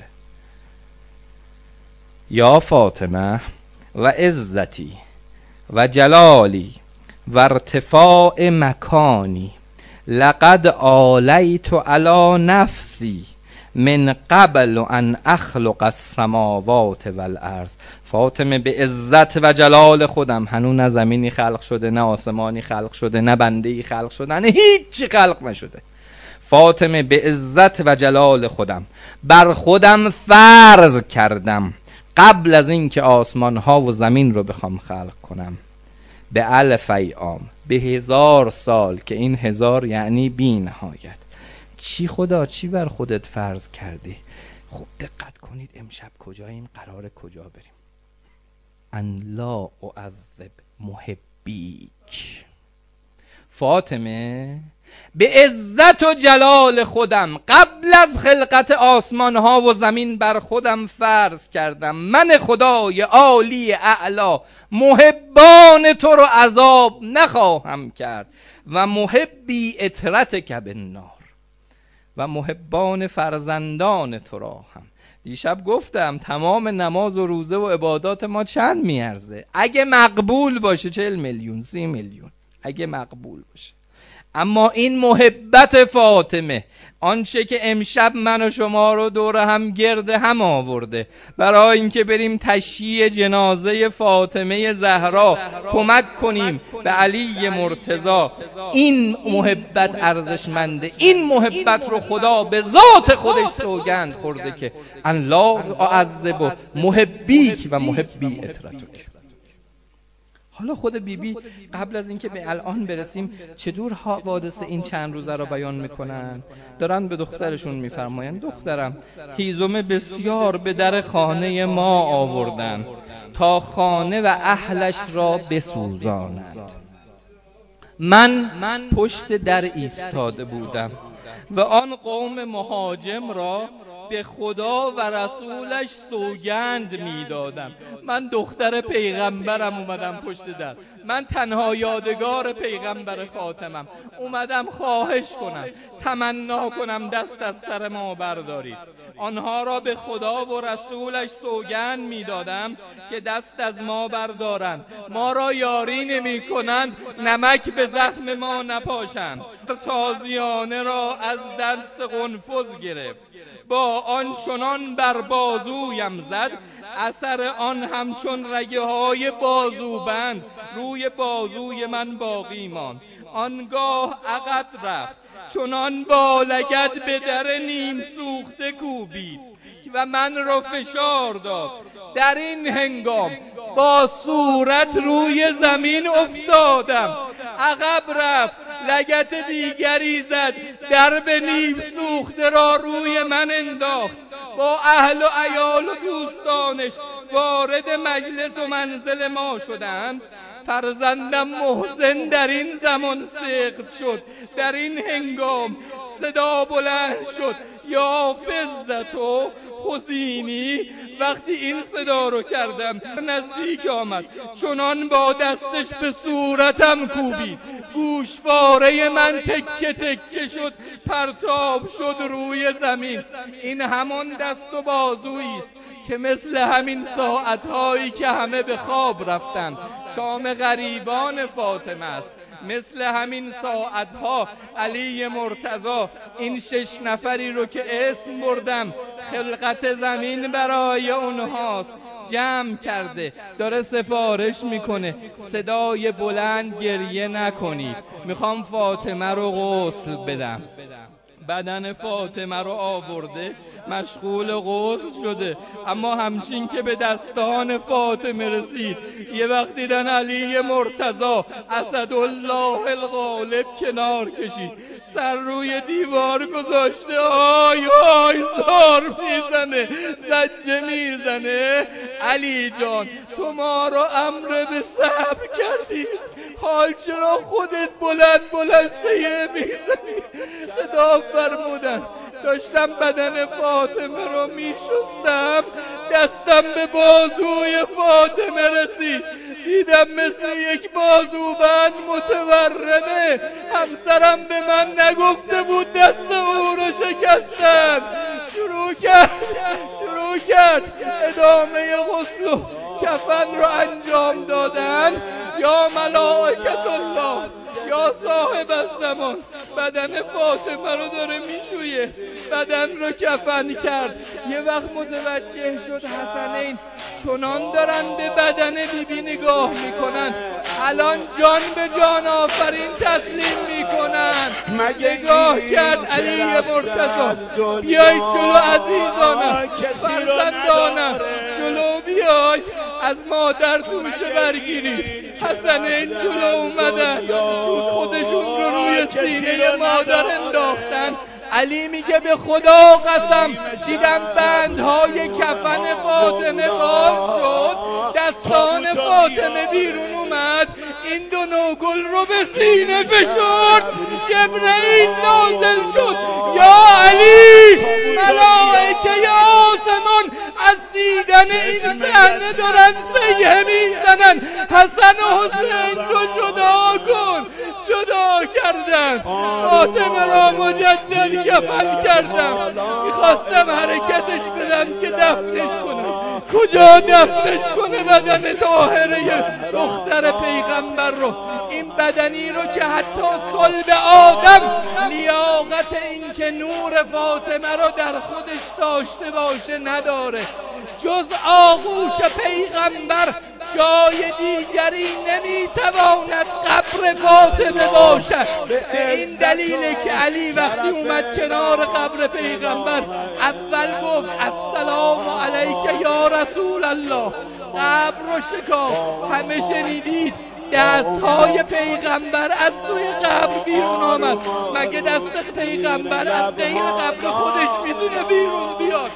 یا فاطمه و عزتی و جلالی و ارتفاع مکانی لقد آلیت علی نفسی من قبل ان اخلق السماوات والارض. فاطمه به عزت و جلال خودم، هنوز نه زمینی خلق شده، نه آسمانی خلق شده، نه بنده‌ای خلق شده، نه هیچی خلق نشده. فاطمه به عزت و جلال خودم بر خودم فرض کردم قبل از این که آسمان ها و زمین رو بخوام خلق کنم به الف ایام، به هزار سال، که این هزار یعنی بی نهایت. چی خدا چی بر خودت فرض کردی؟ خب دقت کنید امشب کجاییم، قرار کجا بریم. ان لا اعذب محبیک. فاطمه به عزت و جلال خودم قبل از خلقت آسمان ها و زمین بر خودم فرض کردم من خدای عالی اعلا محبان تو رو عذاب نخواهم کرد و محبی اطرتک بالنار، و محبان فرزندان تو را هم. دیشب گفتم تمام نماز و روزه و عبادات ما چند میارزه؟ اگه مقبول باشه چهل میلیون، سی میلیون، اگه مقبول باشه. اما این محبت فاطمه، آنچه که امشب من و شما رو دور هم گرد هم آورده برای اینکه بریم تشییع جنازه فاطمه زهرا کمک کنیم به علی مرتضی، این محبت ارزشمنده. این محبت رو خدا به ذات خودش سوگند خورده که ان لا اعذب محبیک و محبی اطرتک. حالا خود بیبی بی قبل از اینکه به الان برسیم چطور حوادث این چند روزه رو بیان میکنن؟ دارن به دخترشون میفرمایند دخترم هیزم بسیار به در خانه ما آوردن تا خانه و اهلش را بسوزانند. من پشت در ایستاده بودم و آن قوم مهاجم را به خدا و رسولش سوگند میدادم. من دختر پیغمبرم اومدم پشت در، من تنها یادگار پیغمبر خاتمم، اومدم خواهش کنم، تمنا کنم دست از سر ما بردارید. آنها را به خدا و رسولش سوگند میدادم که دست از ما بردارند، ما را یاری نمی کنند، نمک به زخم ما نپاشند. تازیانه را از دست قنفذ گرفت، با آن چنان بر بازویم زد، اثر آن همچون رگه های بازوبند روی بازوی من باقی ماند. آنگاه عقب رفت، چنان با لگد به در نیم سوخته کوبید و من را فشار داد. در این هنگام با صورت روی زمین افتادم. عقب رفت، لگد دیگری زد، در به نیم سوخته را روی من انداخت. با اهل و عیال و دوستانش وارد مجلس و منزل ما شدند. فرزندم محسن در این زمان سقط شد. در این هنگام صدا بلند شد یا فزتو خزینی. وقتی این صدا رو کردم نزدیک آمد، چنان با دستش به صورتم کوبید، گوشواره من تکه تکه شد، پرتاب شد روی زمین. این همان دست و بازویی است که مثل همین ساعتهایی که همه به خواب رفتن شام غریبان فاطمه است. مثل همین ساعتها علی مرتضی این شش نفری رو که اسم بردم خلقت زمین برای اونهاست جمع کرده، داره سفارش میکنه صدای بلند گریه نکنید، میخوام فاطمه رو غسل بدم. بدن فاطمه رو آورده، مشغول غسل شده، اما همچین که به دستان فاطمه رسید یه وقت دیدن علی مرتضی اسدالله الغالب کنار کشید، سر روی دیوار گذاشته، آی آی زار میزنه، زجه میزنه. علی جان تو ما رو امر به صبر کردی، حال چرا خودت بلند بلند سیه میزنی؟ خدا فرمودن داشتم بدن فاطمه رو میشستم، دستم به بازوی فاطمه رسید، دیدم مثل یک بازوبند متورمه. همسرم به من نگفته بود دست او رو شکستم. شروع کرد شروع کرد ادامه غسل و کفن رو انجام دادن. یا ملائکت الله، یا صاحب الزمان، بدن فاطمه رو داره میشویه، بدن رو کفن کرد. یه وقت متوجه شد حسنین چنان دارن به بدن بیبی نگاه میکنن، الان جان به جان آفرین تسلیم میکنن. نگاه کرد علی مرتضی، بیای جلو عزیزانم، فرزندانم، جلو بیای، از مادر توشه برگیرید. حسنین جلو اومدن، خودشون رو روی سینه مادر انداختن. علی میگه به خدا قسم دیدم بندهای کفن فاطمه باز شد، دستان فاطمه بیرون اومد، این دو نوگل رو به سینه فشرد. جبرئیل نازل شد، یا علی ملائکه یا آسمان از دیدن این صحنه دارن سیه میزنن، حسن و حسین رو جدا کن. جدا کردن، فاطمه را مجدد کفن کردم. میخواستم حرکتش بدم که دفنش کنم، کجا دفنش کنه بدن طاهره دختر پیغمبر رو؟ این بدنی رو که حتی صلب آدم لیاقت این که نور فاطمه رو در خودش داشته باشه نداره. جز آغوش پیغمبر جای دیگری نمیتواند قبر فاطمه باشد. به این دلیل که علی وقتی اومد کنار قبر پیغمبر اول گفت السلام علیک یا رسول الله، قبر رو شکاف. همه شنیدید دستهای پیغمبر از توی قبر بیرون آمد. مگه دست پیغمبر از غیر قبر خودش میتونه بیرون بیاد؟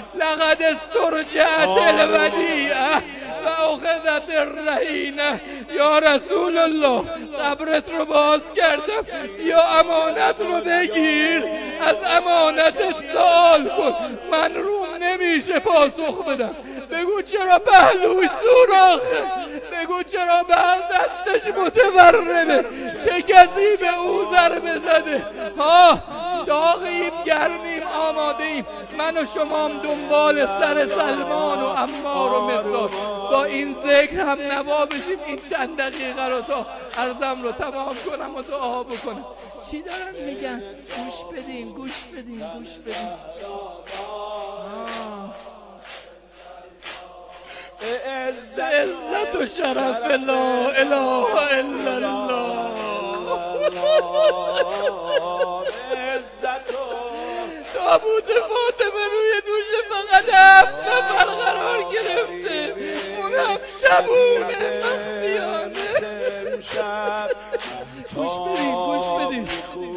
لقد استرجعت الودیعه و اخذت الرهینه. یا رسول الله قبرت رو باز کردم، یا امانت رو بگیر، از امانت سوال کن. من روم نمیشه پاسخ بدم. بگو چرا پهلوش سوراخه، بگو چرا به دستش متورمه، چه کسی به او ضربه زده. ها داغیم، گرمیم، آماده ایم. من و شما هم دنبال سر سلمان و عمار و مقدار. با این ذکر هم نوا بشیم، این چند دقیقه رو تا عرضم رو تمام کنم و دعا بکنم. چی دارن میگن؟ گوش بدین گوش بدین گوش بدین. عزت و شرف لا اله الا الله. تابوت فاطمه روی دوش فقط هفت نفر قرار گرفته، اونم شبونه مخفیانه. گوش بدید گوش بدید.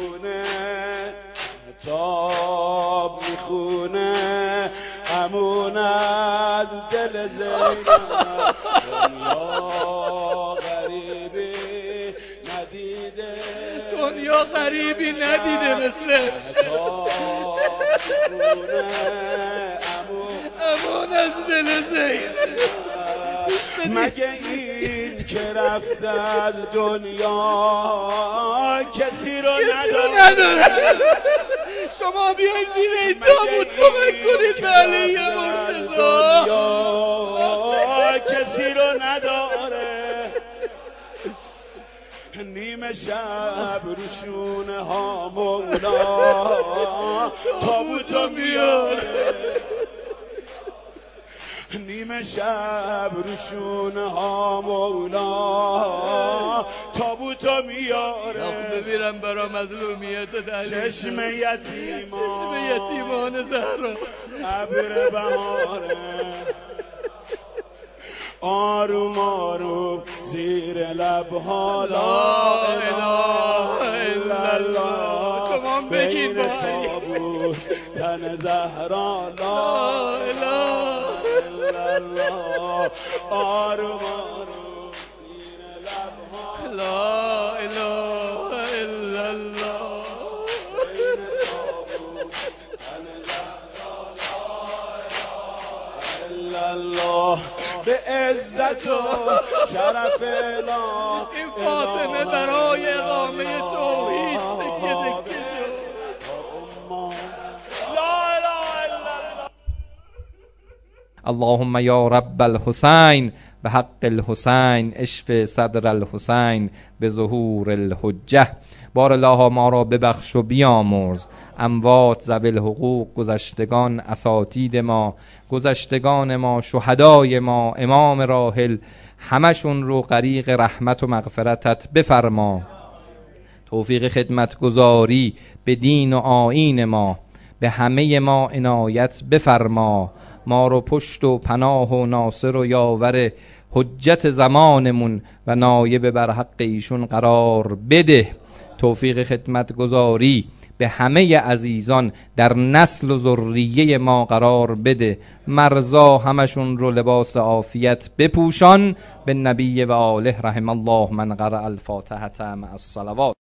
تاب میخونه همون از دل زینب. دنیا غریبی ندیده،
دنیا غریبی ندیده مثل امان از دل زینب.
مگه این که رفت از دنیا کسی رو نداره.
شما بیایید زیر این تابوت کمک کنید به علی مرتضی.
کسی رو نداره. نیمه شب روشونه ها مولا تابوتو میاره، نیمه شب روشونه ها مولا تابوتو میاره.
ببیرم برا مظلومیت دلیل
چشم یتیمان،
چشم یتیمان زهرا،
ابر بهاره آروم آروم زیر لبها لا اله الا الله.
شما بگید
بین تابوت تن زهرا لا اله الا الله. آروم آروم زیر لبها
لا اله الا الله.
بین تابوت تن زهرا لا اله الا الله. به عزت و شرف لا
این فاطمه برای اقامه توحید دکه دکه شد.
لا اله الا الله.
اللهم یا رب الحسین به حق الحسین اشف صدر الحسین به ظهور الحجه. بار الله ما را ببخش و بیامرز، اموات ذوی الحقوق، گذشتگان اساتید ما، گذشتگان ما، شهدای ما، امام راحل، همشون رو غریق رحمت و مغفرتت بفرما. توفیق خدمت گزاری به دین و آیین ما، به همه ما عنایت بفرما. ما رو پشت و پناه و ناصر و یاور حجت زمانمون و نایب بر حق ایشون قرار بده. توفیق خدمت گزاری به همه عزیزان در نسل و ذریه ما قرار بده. مرزا همشون رو لباس عافیت بپوشان. به نبی و آله رحم الله من قرأ الفاتحه مع الصلوات.